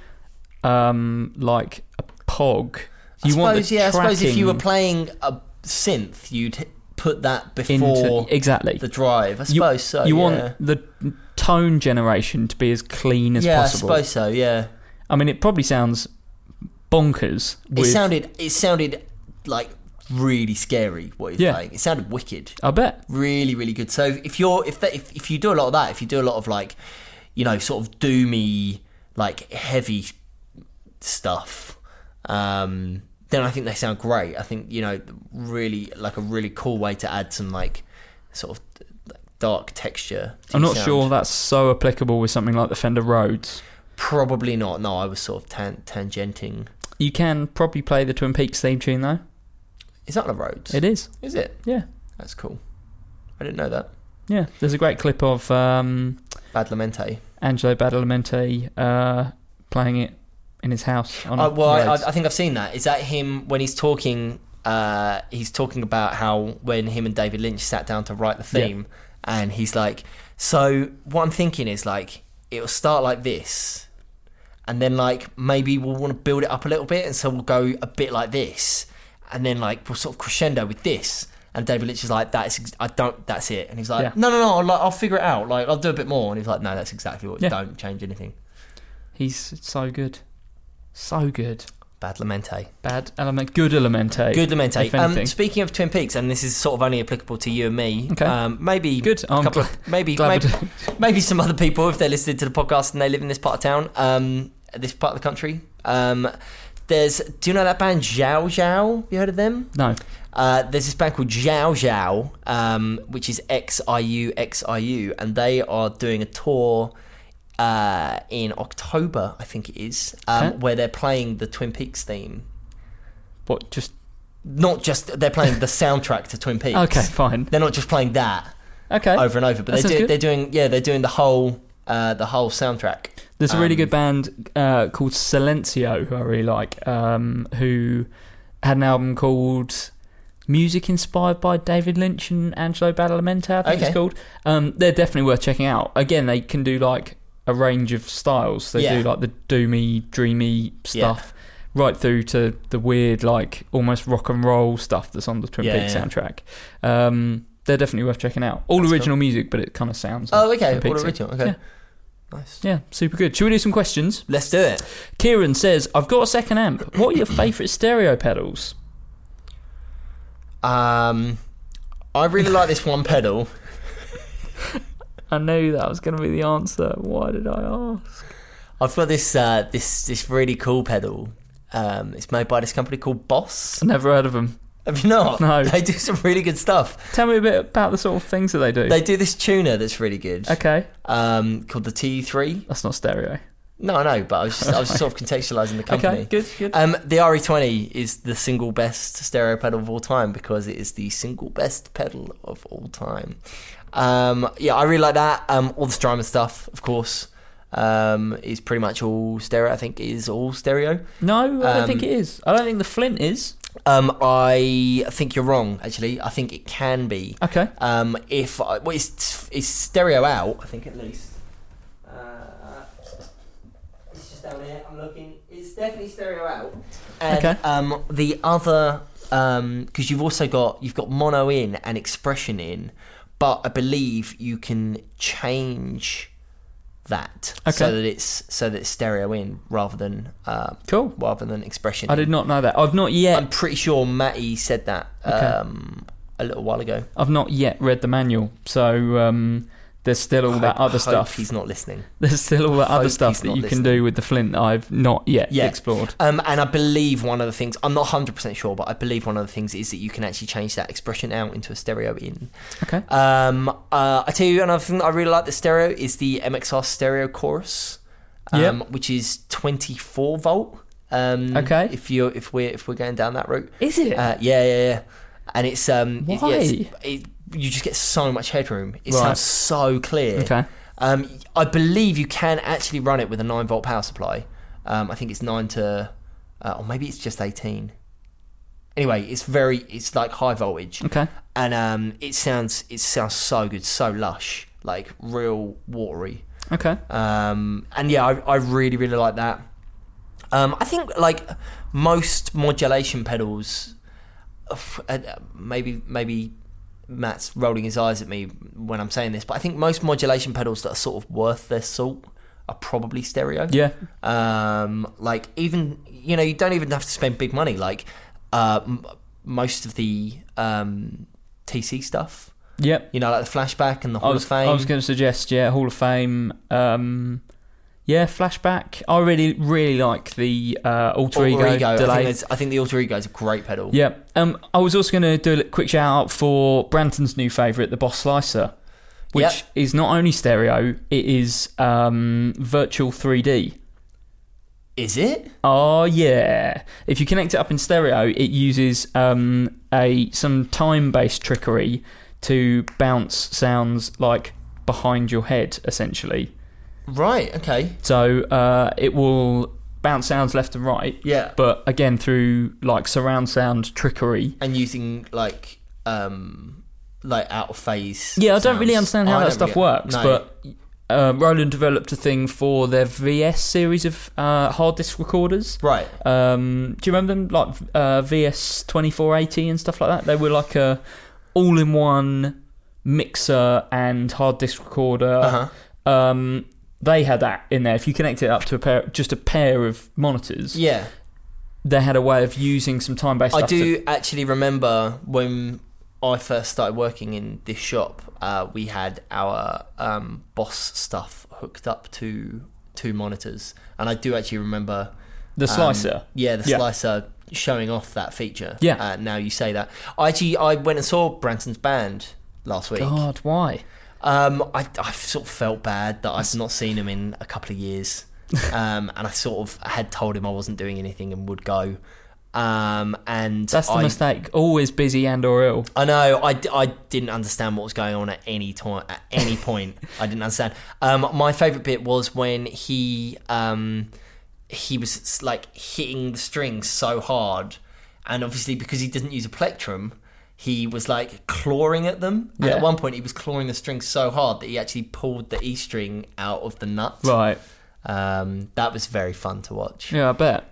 um, like a pog. You I want suppose, the yeah. I suppose if you were tracking playing a synth, you'd put that before into, exactly the drive. I you, suppose so. You yeah. want the tone generation to be as clean as yeah, possible. I suppose so. Yeah. I mean, it probably sounds bonkers. It with- sounded. It sounded like really scary. What he was Yeah. playing. It sounded wicked. I bet. Really, really good. So if you're if that, if if you do a lot of that, if you do a lot of like, you know, sort of doomy, like heavy stuff, um, then I think they sound great. I think, you know, really like a really cool way to add some like sort of dark texture to I'm your not sound. sure that's so applicable with something like the Fender Rhodes. Probably not. No, I was sort of tan- tangenting. You can probably play the Twin Peaks theme tune though. Is that the Rhodes? It is. Is it? Yeah. That's cool. I didn't know that. Yeah. There's a great clip of um, Badalamenti. Angelo Badalamenti uh, playing it in his house. On Uh, well, I, Rhodes. I think I've seen that. Is that him when he's talking? Uh, he's talking about how when him and David Lynch sat down to write the theme, and he's like, "So what I'm thinking is like it'll start like this, and then like maybe we'll want to build it up a little bit, and so we'll go a bit like this, and then like we'll sort of crescendo with this." And David Lynch is like, "That's ex- I don't. That's it." And he's like, Yeah. "No, no, no. I'll, like, I'll figure it out. Like I'll do a bit more." And he's like, "No, that's exactly what. Yeah. Don't change anything." He's so good. So good. Badalamenti. Bad element, good elemente. Good Demente. if Um, anything. speaking of Twin Peaks, and this is sort of only applicable to you and me. Okay. Um, maybe Good. a I'm couple gl- of, maybe glad maybe, we maybe some other people if they're listening to the podcast and they live in this part of town, um, this part of the country. Um, there's. Do you know that band Xiao Xiao? Have you heard of them? No. Uh, there's this band called Xiao Xiao, um, which is X I U X I U, and they are doing a tour uh, in October, I think it is, um, Okay. where they're playing the Twin Peaks theme. What? Just Not just they're playing the soundtrack to Twin Peaks. okay. Fine. They're not just playing that Okay. over and over, but That they sounds do, good. they're doing yeah they're doing the whole uh, the whole soundtrack. There's a really Um, good band uh, called Silencio who I really like, um, who had an album called Music Inspired by David Lynch and Angelo Badalamenti, I think Okay. it's called. Um, they're definitely worth checking out. Again, they can do like a range of styles. They Yeah. do like the doomy, dreamy stuff, right through to the weird, like almost rock and roll stuff that's on the Twin Yeah, Peaks yeah. soundtrack. Um, they're definitely worth checking out. All That's original music, but it kind of sounds. Oh, like okay, Twin all Peaksy. original. Okay, Yeah. nice. Yeah, super good. Should we do some questions? Let's do it. Kieran says, I've got a second amp. What are your favourite stereo pedals? Um, I really like this one pedal. I knew that was going to be the answer. Why did I ask? I've got this uh, this this really cool pedal. Um, it's made by this company called Boss. I never heard of them. Have you not? No. They do some really good stuff. Tell me a bit about the sort of things that they do. They do this tuner that's really good. Okay. Um, called the T U three. That's not stereo. No, I know, but I was just, I was sort of contextualising the company. Okay, good, good. Um, the R E twenty is the single best stereo pedal of all time because it is the single best pedal of all time. Um, yeah, I really like that. Um, all the Strymon stuff, of course, um, is pretty much all stereo. I think it is all stereo. No, I don't Um, think it is. I don't think the Flint is. Um, I think you're wrong. Actually, I think it can be. Okay. Um, if I, well, it's, it's stereo out, I think at least. Uh, it's just down here. I'm looking. It's definitely stereo out. And, Okay. Um, the other, um, because you've also got you've got mono in and expression in, but I believe you can change that Okay. so that it's so that it's stereo in rather than uh, Cool. rather than expression. I in. did not know that. I've not yet. I'm pretty sure Matty said that Okay. um, a little while ago. I've not yet read the manual, so um, there's still all that Hope- other hope stuff. He's not listening. There's still all that Hope other stuff he's that not you can listening. do with the Flint that I've not yet Yeah. explored. Um, and I believe one of the things, I'm not one hundred percent sure, but I believe one of the things is that you can actually change that expression out into a stereo in. Okay. Um, uh, I tell you another thing that I really like the stereo is the M X R Stereo Chorus, um, Yep. which is twenty-four volt. Um, Okay. If you are if we're if we're going down that route, Is it? Uh, yeah, yeah, yeah. And it's um, it- Why? yeah, it's- it, you just get so much headroom. It Right. sounds so clear. Okay. Um, I believe you can actually run it with a nine volt power supply. Um, I think it's nine to, uh, or maybe it's just eighteen. Anyway, it's very, it's like high voltage. Okay. And um, it sounds, it sounds so good, so lush, like real watery. Okay. Um, and yeah, I, I really, really like that. Um, I think like most modulation pedals, uh, maybe, maybe Matt's rolling his eyes at me when I'm saying this, but I think most modulation pedals that are sort of worth their salt are probably stereo. Yeah. Um, like even, you know, you don't even have to spend big money. Like uh, m- most of the um, T C stuff, Yep. you know, like the Flashback and the Hall I was, of Fame. I was going to suggest, yeah, Hall of Fame. Um, yeah, Flashback. I really, really like the uh, Alter Ego, Alter Ego. I think, delay. there's- I think the Alter Ego is a great pedal. Yeah. Um, I was also going to do a quick shout out for Branton's new favourite, the Boss Slicer, which Yep. is not only stereo, it is um, virtual three D. Is it? Oh yeah! If you connect it up in stereo, it uses um, a some time-based trickery to bounce sounds like behind your head, essentially. Right, okay. So uh, it will bounce sounds left and right. Yeah. But again, through like surround sound trickery. And using like um like out of phase. Yeah, I don't really sounds. understand how I that don't stuff really- works, no. but uh, Roland developed a thing for their V S series of uh, hard disk recorders. Right. Um, do you remember them, like uh, V S twenty-four eighty and stuff like that? They were like a all-in-one mixer and hard disk recorder. Uh-huh. Um, they had that in there. If you connect it up to a pair, just a pair of monitors, Yeah. they had a way of using some time-based I stuff. do to- actually remember when I first started working in this shop, uh, we had our um, Boss stuff hooked up to two monitors, and I do actually remember the slicer. Um, yeah, the Yeah. slicer showing off that feature. Yeah. Uh, now you say that. I actually I went and saw Branton's band last week. God, why? Um, I I sort of felt bad that I've not seen him in a couple of years, um, and I sort of had told him I wasn't doing anything and would go. Um, and That's the I, mistake. Always busy and or ill. I know. I, I didn't understand what was going on at any time. At any point, I didn't understand. Um, my favourite bit was when he um, he was like hitting the strings so hard, and obviously because he didn't use a plectrum, he was like clawing at them. And Yeah. at one point, he was clawing the strings so hard that he actually pulled the E string out of the nut. Right. Um, that was very fun to watch. Yeah, I bet.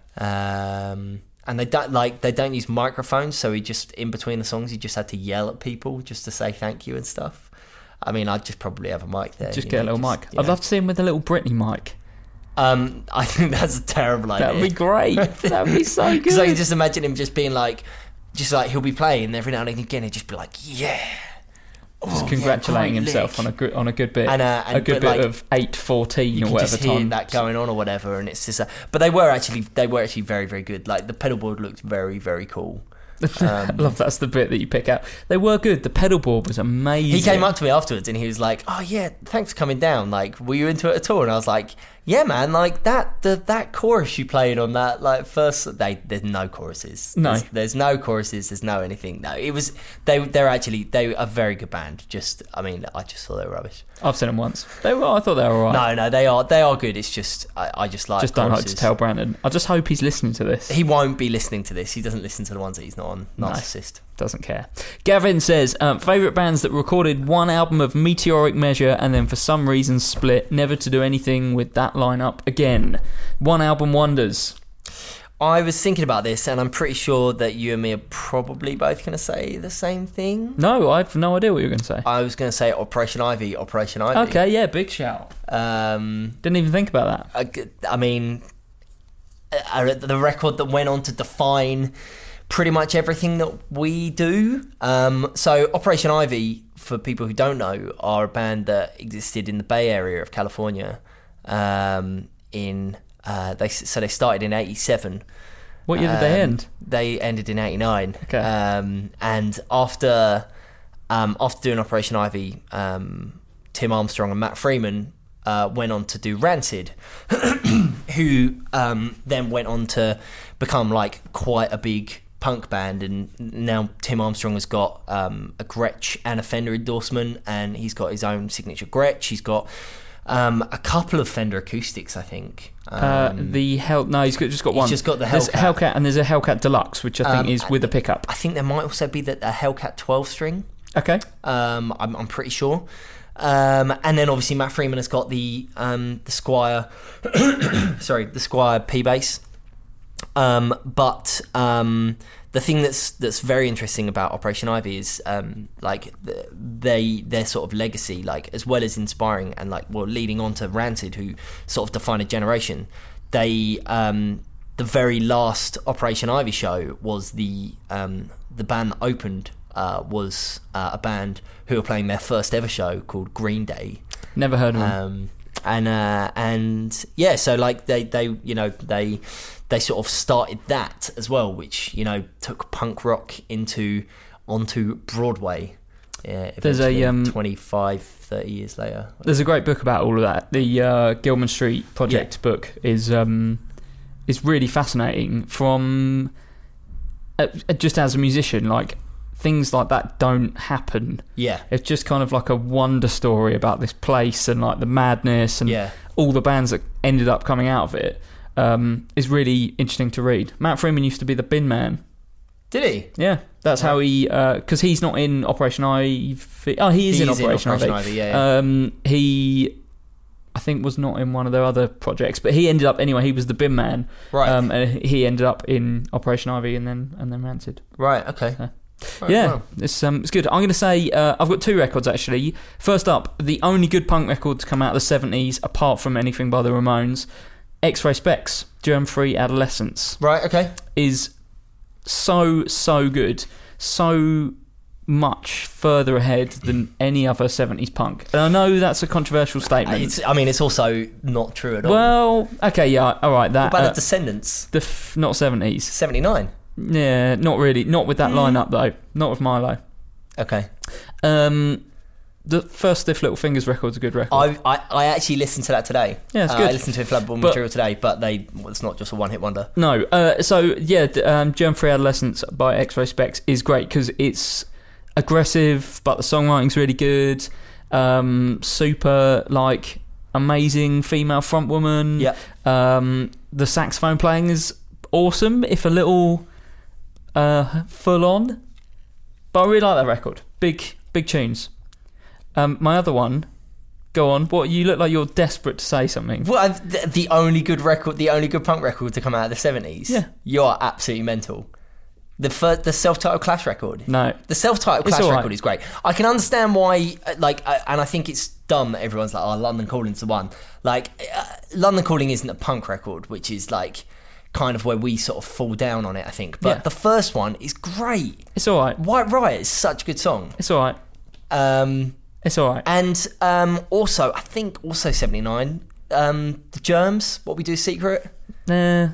Um, and they don't like they don't use microphones, so he just in between the songs he just had to yell at people just to say thank you and stuff. I mean, I'd just probably have a mic there. Just you get know, a little just, mic. you I'd know. love to see him with a little Britney mic. Um, I think that's a terrible idea. That'd be great. That'd be so good. Because I can just imagine him just being like, just like he'll be playing every now and again, he'd just be like, yeah. Just Oh, congratulating yeah, himself lick. on a good on a good bit, And, uh, and- a good but, bit like, of eight fourteen You or can whatever just hear time that going on or whatever, and it's just. A, but they were actually they were actually very very good. Like the pedal board looked very very cool. I Um, love that's the bit that you pick out. They were good. The pedal board was amazing. he came up to me afterwards and he was like, "Oh yeah, thanks for coming down. Like, were you into it at all?" And I was like, "Yeah, man. Like that the that chorus you played on that like first. They there's no choruses. No. there's, there's no choruses. There's no anything. No, it was they they're actually they were a very good band. Just I mean, I just thought they were rubbish. I've seen them once. They were. I thought they were all right. No, no, they are they are good. It's just I, I just like just don't like choruses. to tell Brandon. I just hope he's listening to this. He won't be listening to this. He doesn't listen to the ones that he's not on. Narcissist. Doesn't care. Gavin says, um, favourite bands that recorded one album of meteoric measure and then for some reason split, never to do anything with that lineup again. One album wonders. I was thinking about this, and I'm pretty sure that you and me are probably both going to say the same thing. No, I've no idea what you were going to say. I was going to say Operation Ivy, Operation Ivy. Okay, yeah, big shout. Um, Didn't even think about that. I, I mean, uh, the record that went on to define pretty much everything that we do. Um, so Operation Ivy, for people who don't know, are a band that existed in the Bay Area of California. Um, in uh, they so they started in eighty-seven. What year did they Um, end? They ended in eighty-nine. Okay. Um, and after um, after doing Operation Ivy, um, Tim Armstrong and Matt Freeman uh, went on to do Rancid, who um, then went on to become like quite a big punk band. And now Tim Armstrong has got um, a Gretsch and a Fender endorsement, and he's got his own signature Gretsch. He's got um, a couple of Fender acoustics, I think. Um, Uh, the Hell, no, he's got, just got he's one. just got the There's Hellcat. Hellcat, and there's a Hellcat Deluxe, which I think Um, is with a pickup. I think there might also be the, a Hellcat twelve string. Okay. Um, I'm, I'm pretty sure. Um, and then obviously Matt Freeman has got the um, the Squire, sorry, the Squire P bass. Um, but um, the thing that's that's very interesting about Operation Ivy is um, like the, they their sort of legacy, like as well as inspiring and like well leading on to Rancid, who sort of define a generation. They um, the very last Operation Ivy show was the um, the band that opened. Uh, was uh, a band who were playing their first ever show called Green Day. Never heard of them. Um, and uh, and yeah, so like they, they you know they they sort of started that as well, which you know took punk rock into onto Broadway. Yeah, There's a, um, twenty-five, thirty years later. There's a great book about all of that. The uh, Gilman Street Project Yeah. book is um, is really fascinating. From uh, just as a musician, like. Things like that don't happen. Yeah. It's just kind of like a wonder story about this place and like the madness and Yeah. all the bands that ended up coming out of it. Um, is really interesting to read. Matt Freeman used to be the bin man. Did he? Yeah, that's how he... Because he's not in Operation Ivy. Oh, he is He in is in Operation, Operation Ivy. Ivy, yeah, yeah. Um, he... I think was not in one of their other projects, but he ended up anyway. He was the bin man, Right. Um, and he ended up in Operation Ivy and then and then Rancid. Right. Okay. So, Right, yeah, wow. it's um, it's good. I'm going to say uh, I've got two records actually. First up, the only good punk record to come out of the seventies, apart from anything by the Ramones, X-Ray Specs, Germ-Free Adolescence, Right. Okay. is so so good, so much further ahead than any other seventies punk. And I know that's a controversial statement. It's, I mean, it's also not true at all. Well, okay, yeah, all right. That what about uh, the Descendants? the f- not seventies. seventy-nine. Yeah, not really. Not with that lineup though. Not with Milo. Okay. Um, the first Stiff Little Fingers record's a good record. I, I I actually listened to that today. Yeah, it's Uh, good. I listened to Inflammable But- Material today, but they well, it's not just a one-hit wonder. No, uh, so yeah, d- um, Germ-Free Adolescence by X-Ray Specs is great because it's aggressive, but the songwriting's really good. Um, super like amazing female frontwoman. Yeah. Um, the saxophone playing is awesome, if a little uh, full on. But I really like that record. Big big tunes. Um, my other one. Go on. What, you look like you're desperate to say something. Well, I've- the, the only good record, the only good punk record to come out of the seventies. Yeah. You're absolutely mental. The first, the self-titled Clash record. No. The self-titled It's Clash all right. record is great. I can understand why, uh, like, uh, and I think it's dumb that everyone's like, "Oh, London Calling's the one." Like, uh, London Calling isn't a punk record, which is like kind of where we sort of fall down on it, I think. But Yeah. the first one is great. It's all right. White Riot is such a good song. It's all right. Um, It's all right. and um, also, I think also seventy-nine, um, The Germs, What We Do Secret. Nah.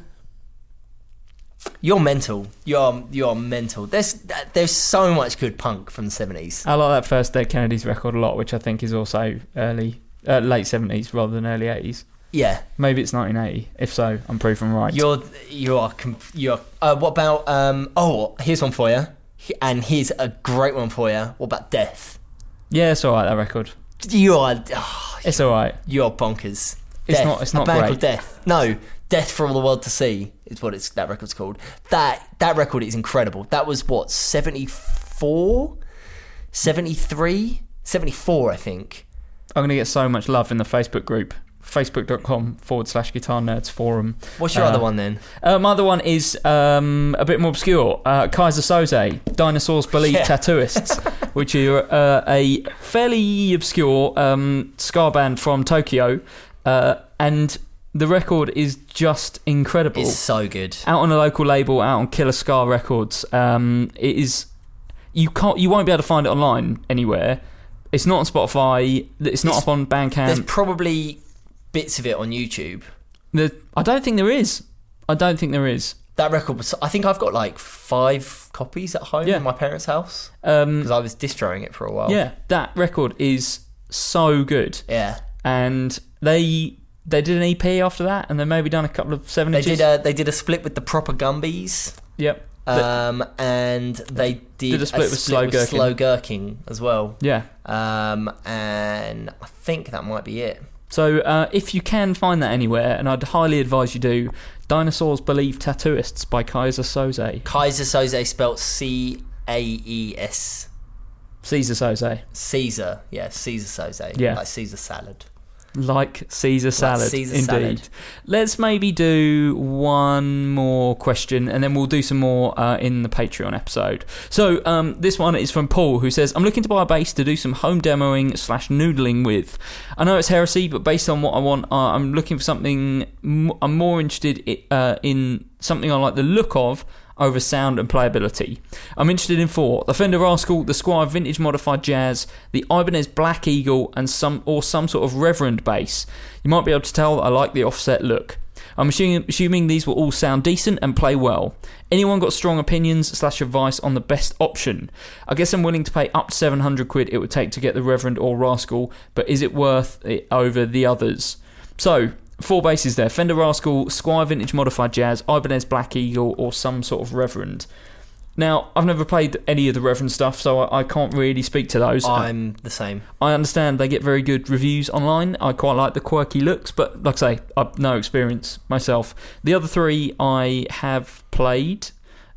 You're mental. You're you're mental. There's there's so much good punk from the seventies. I like that first Dead Kennedys record a lot, which I think is also early, uh, late seventies rather than early eighties. Yeah. Maybe it's nineteen eighty. If so, I'm proven right. You're you are comp- you're. Uh, what about um? Oh, here's one for you, and here's a great one for you. What about Death? Yeah, it's all right. That record. You are. Oh, It's all right. you're bonkers. It's Death, not- it's not a band great. called Death. No, Death for All the World to See is what it's that record's called. That that record is incredible. That was what seventy-four, seventy-three, seventy-four, I think. I'm going to get so much love in the Facebook group. Facebook.com forward slash guitar nerds forum. What's your Uh, other one then? Uh, my other one is um, a bit more obscure. Uh, Kaiser Soze, Dinosaurs Believe Yeah. Tattooists, which are uh, a fairly obscure um, ska band from Tokyo. Uh, and the record is just incredible. It's so good. Out on a local label, out on Killer Ska Records. Um, it is... You can't. You won't be able to find it online anywhere. It's not on Spotify. It's not It's- up on Bandcamp. There's probably bits of it on YouTube. The, I don't think there is. I don't think there is. That record was. I think I've got like five copies at home Yeah. in my parents' house Um, because I was distroing it for a while. yeah, that record is so good. yeah. And they they did an E P after that, and they maybe done a couple of seven They inches. did a they did a split with the Proper Gumbies, Yep. um, and they did, Did a split with Slow Gherkin. Slow Gherkin as well. Yeah. Um, and I think that might be it. So uh, if you can find that anywhere, and I'd highly advise you do, Dinosaurs Believe Tattooists by Kaiser Soze. Kaiser Soze spelt C A E S. Caesar Soze. Caesar, yeah, Caesar Soze. Yeah. Like Caesar salad. Like Caesar salad, Caesar indeed. salad. Let's maybe do one more question, and then we'll do some more uh, in the Patreon episode. So um, this one is from Paul, who says, I'm looking to buy a bass to do some home demoing slash noodling with. I know it's heresy, but based on what I want, uh, I'm looking for something, m- I'm more interested i- uh, in something I like the look of over sound and playability. I'm interested in four: the Fender Rascal, the Squier Vintage Modified Jazz, the Ibanez Black Eagle, and some or some sort of Reverend bass. You might be able to tell that I like the offset look. I'm assuming, assuming these will all sound decent and play well. Anyone got strong opinions slash advice on the best option? I guess I'm willing to pay up to seven hundred quid it would take to get the Reverend or Rascal, but is it worth it over the others? So, four basses there: Fender Rascal, Squier Vintage Modified Jazz, Ibanez Black Eagle, or some sort of Reverend. Now, I've never played any of the Reverend stuff, so I, I can't really speak to those. I'm the same. I understand they get very good reviews online. I quite like the quirky looks, but like I say, I've no experience myself. The other three I have played.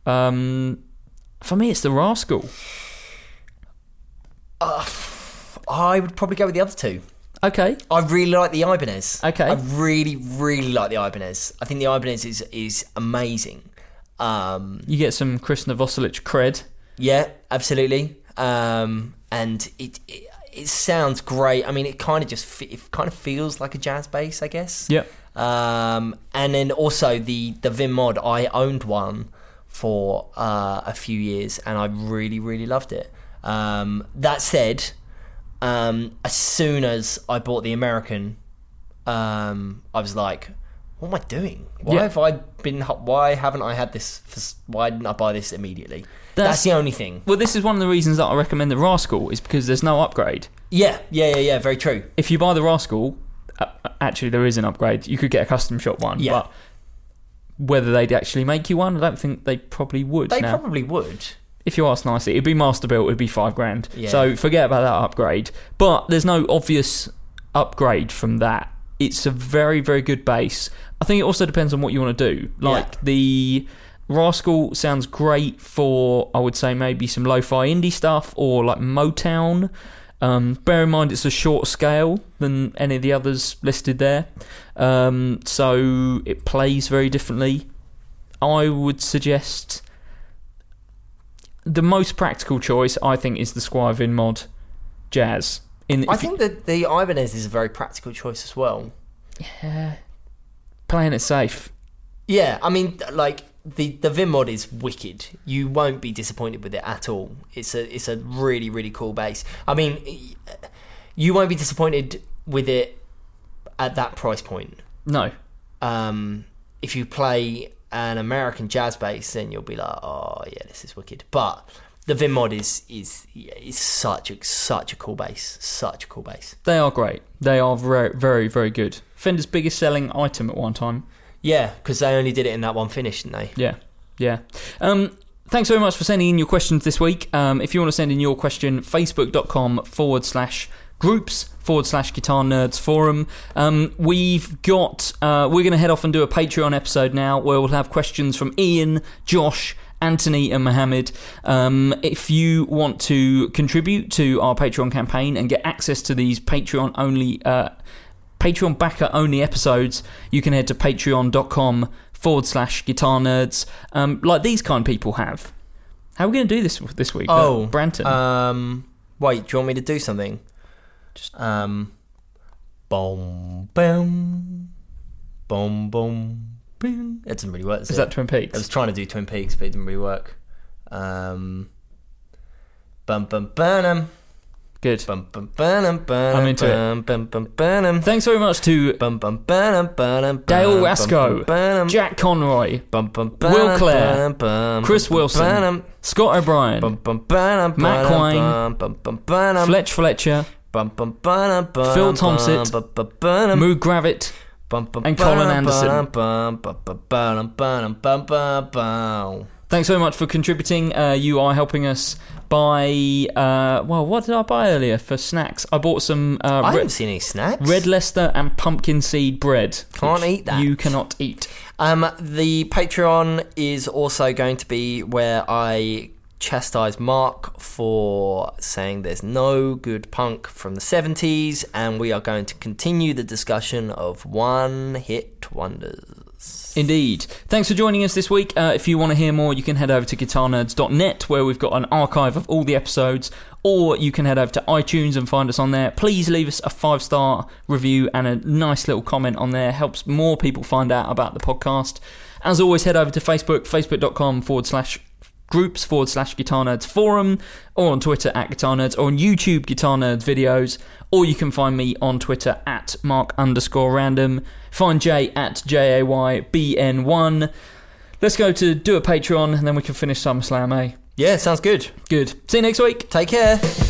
Um, for me, it's the Rascal. Uh, I would probably go with the other two. Okay. I really like the Ibanez. Okay. I really, really like the Ibanez. I think the Ibanez is is amazing. Um, You get some Chris Novoselic cred. yeah, absolutely. Um, and it, it it sounds great. I mean, it kind of just fe- it kind of feels like a jazz bass, I guess. Yep. Um, and then also the the Vim Mod. I owned one for uh, a few years, and I really, really loved it. Um, that said, um, as soon as I bought the American, um, I was like, "What am I doing? Why Yeah. have I been? Why haven't I had this? For, why didn't I buy this immediately?" That's- That's, the only thing. Well, this is one of the reasons that I recommend the Rascal, is because there's no upgrade. Yeah, yeah, yeah, yeah. Very true. If you buy the Rascal, uh, actually there is an upgrade. You could get a custom shop one, Yeah. but whether they'd actually make you one, I don't think they probably would. They now. probably would. If you ask nicely, it'd be master built, it'd be five grand. Yeah. So forget about that upgrade. But there's no obvious upgrade from that. It's a very, very good bass. I think it also depends on what you want to do. Like Yeah. the Rascal sounds great for, I would say, maybe some lo-fi indie stuff or like Motown. Um, bear in mind it's a shorter scale than any of the others listed there. Um, so it plays very differently. I would suggest the most practical choice, I think, is the Squier Vin Mod Jazz. In, I if you- think that the Ibanez is a very practical choice as well. playing it safe. Yeah, I mean, like the the Vim mod is wicked. You won't be disappointed with it at all. It's a it's a really really cool bass. I mean, you won't be disappointed with it at that price point. No. Um, if you play an American jazz bass, then you'll be like, oh yeah, this is wicked. But the Vim mod is is is such a such a cool bass, such a cool bass. They are great. They are very very very good. Fender's biggest selling item at one time. Yeah, because they only did it in that one finish, didn't they? Yeah, yeah. Um, thanks very much for sending in your questions this week. Um, if you want to send in your question, facebook.com forward slash groups forward slash guitar nerds forum. Um, we've got, uh, we're going to head off and do a Patreon episode now where we'll have questions from Ian, Josh, Anthony and Mohammed. Um, if you want to contribute to our Patreon campaign and get access to these Patreon only uh, Patreon backer only episodes, you can head to patreon.com forward slash guitar nerds, um, like these kind of people have. How are we going to do this this week? Oh, uh, Branton. Um, wait, do you want me to do something? Just um, boom, boom, boom, boom, boom. It doesn't really work. Does Is it? that Twin Peaks? I was trying to do Twin Peaks, but it didn't really work. Um, bum bum bum. Good. Bum, bum, bum, bum, I'm into bum, it. bum, bum, bum, Thanks very much to bum, bum, bum, bum, Dale bum, Rasco, bum, bum, Jack Conroy, bum, bum, bum, Will Clare, bum, bum, Chris bum, Wilson, bum, Scott O'Brien, bum, bum, bum, Matt bum, Quine, bum, bum, bum, Fletch Fletcher, bum, bum, bum, bum, Phil Tomsit, bum, bum, bum, Moog Gravett, bum, bum, and Colin bum, Anderson. bum, bum, bum, bum, bum, bum, bum, bum. Thanks very much for contributing. Uh, you are helping us buy, uh, well, what did I buy earlier for snacks? I bought some uh, I Red, haven't seen any snacks. Red Leicester and pumpkin seed bread. Can't which eat that. You cannot eat. Um, the Patreon is also going to be where I chastise Mark for saying there's no good punk from the seventies, and we are going to continue the discussion of one-hit wonders. Indeed. Thanks for joining us this week. Uh, if you want to hear more, you can head over to guitar nerds dot net, where we've got an archive of all the episodes, or you can head over to iTunes and find us on there. Please leave us a five-star review and a nice little comment on there. Helps more people find out about the podcast. As always, head over to Facebook, facebook.com forward slash groups forward slash guitar nerds forum, or on Twitter at guitar nerds, or on YouTube guitar nerds videos, or you can find me on Twitter at mark underscore random. Find Jay at J A Y B N one. Let's go to do a Patreon and then we can finish SummerSlam, eh? Yeah, sounds good. Good. See you next week. Take care.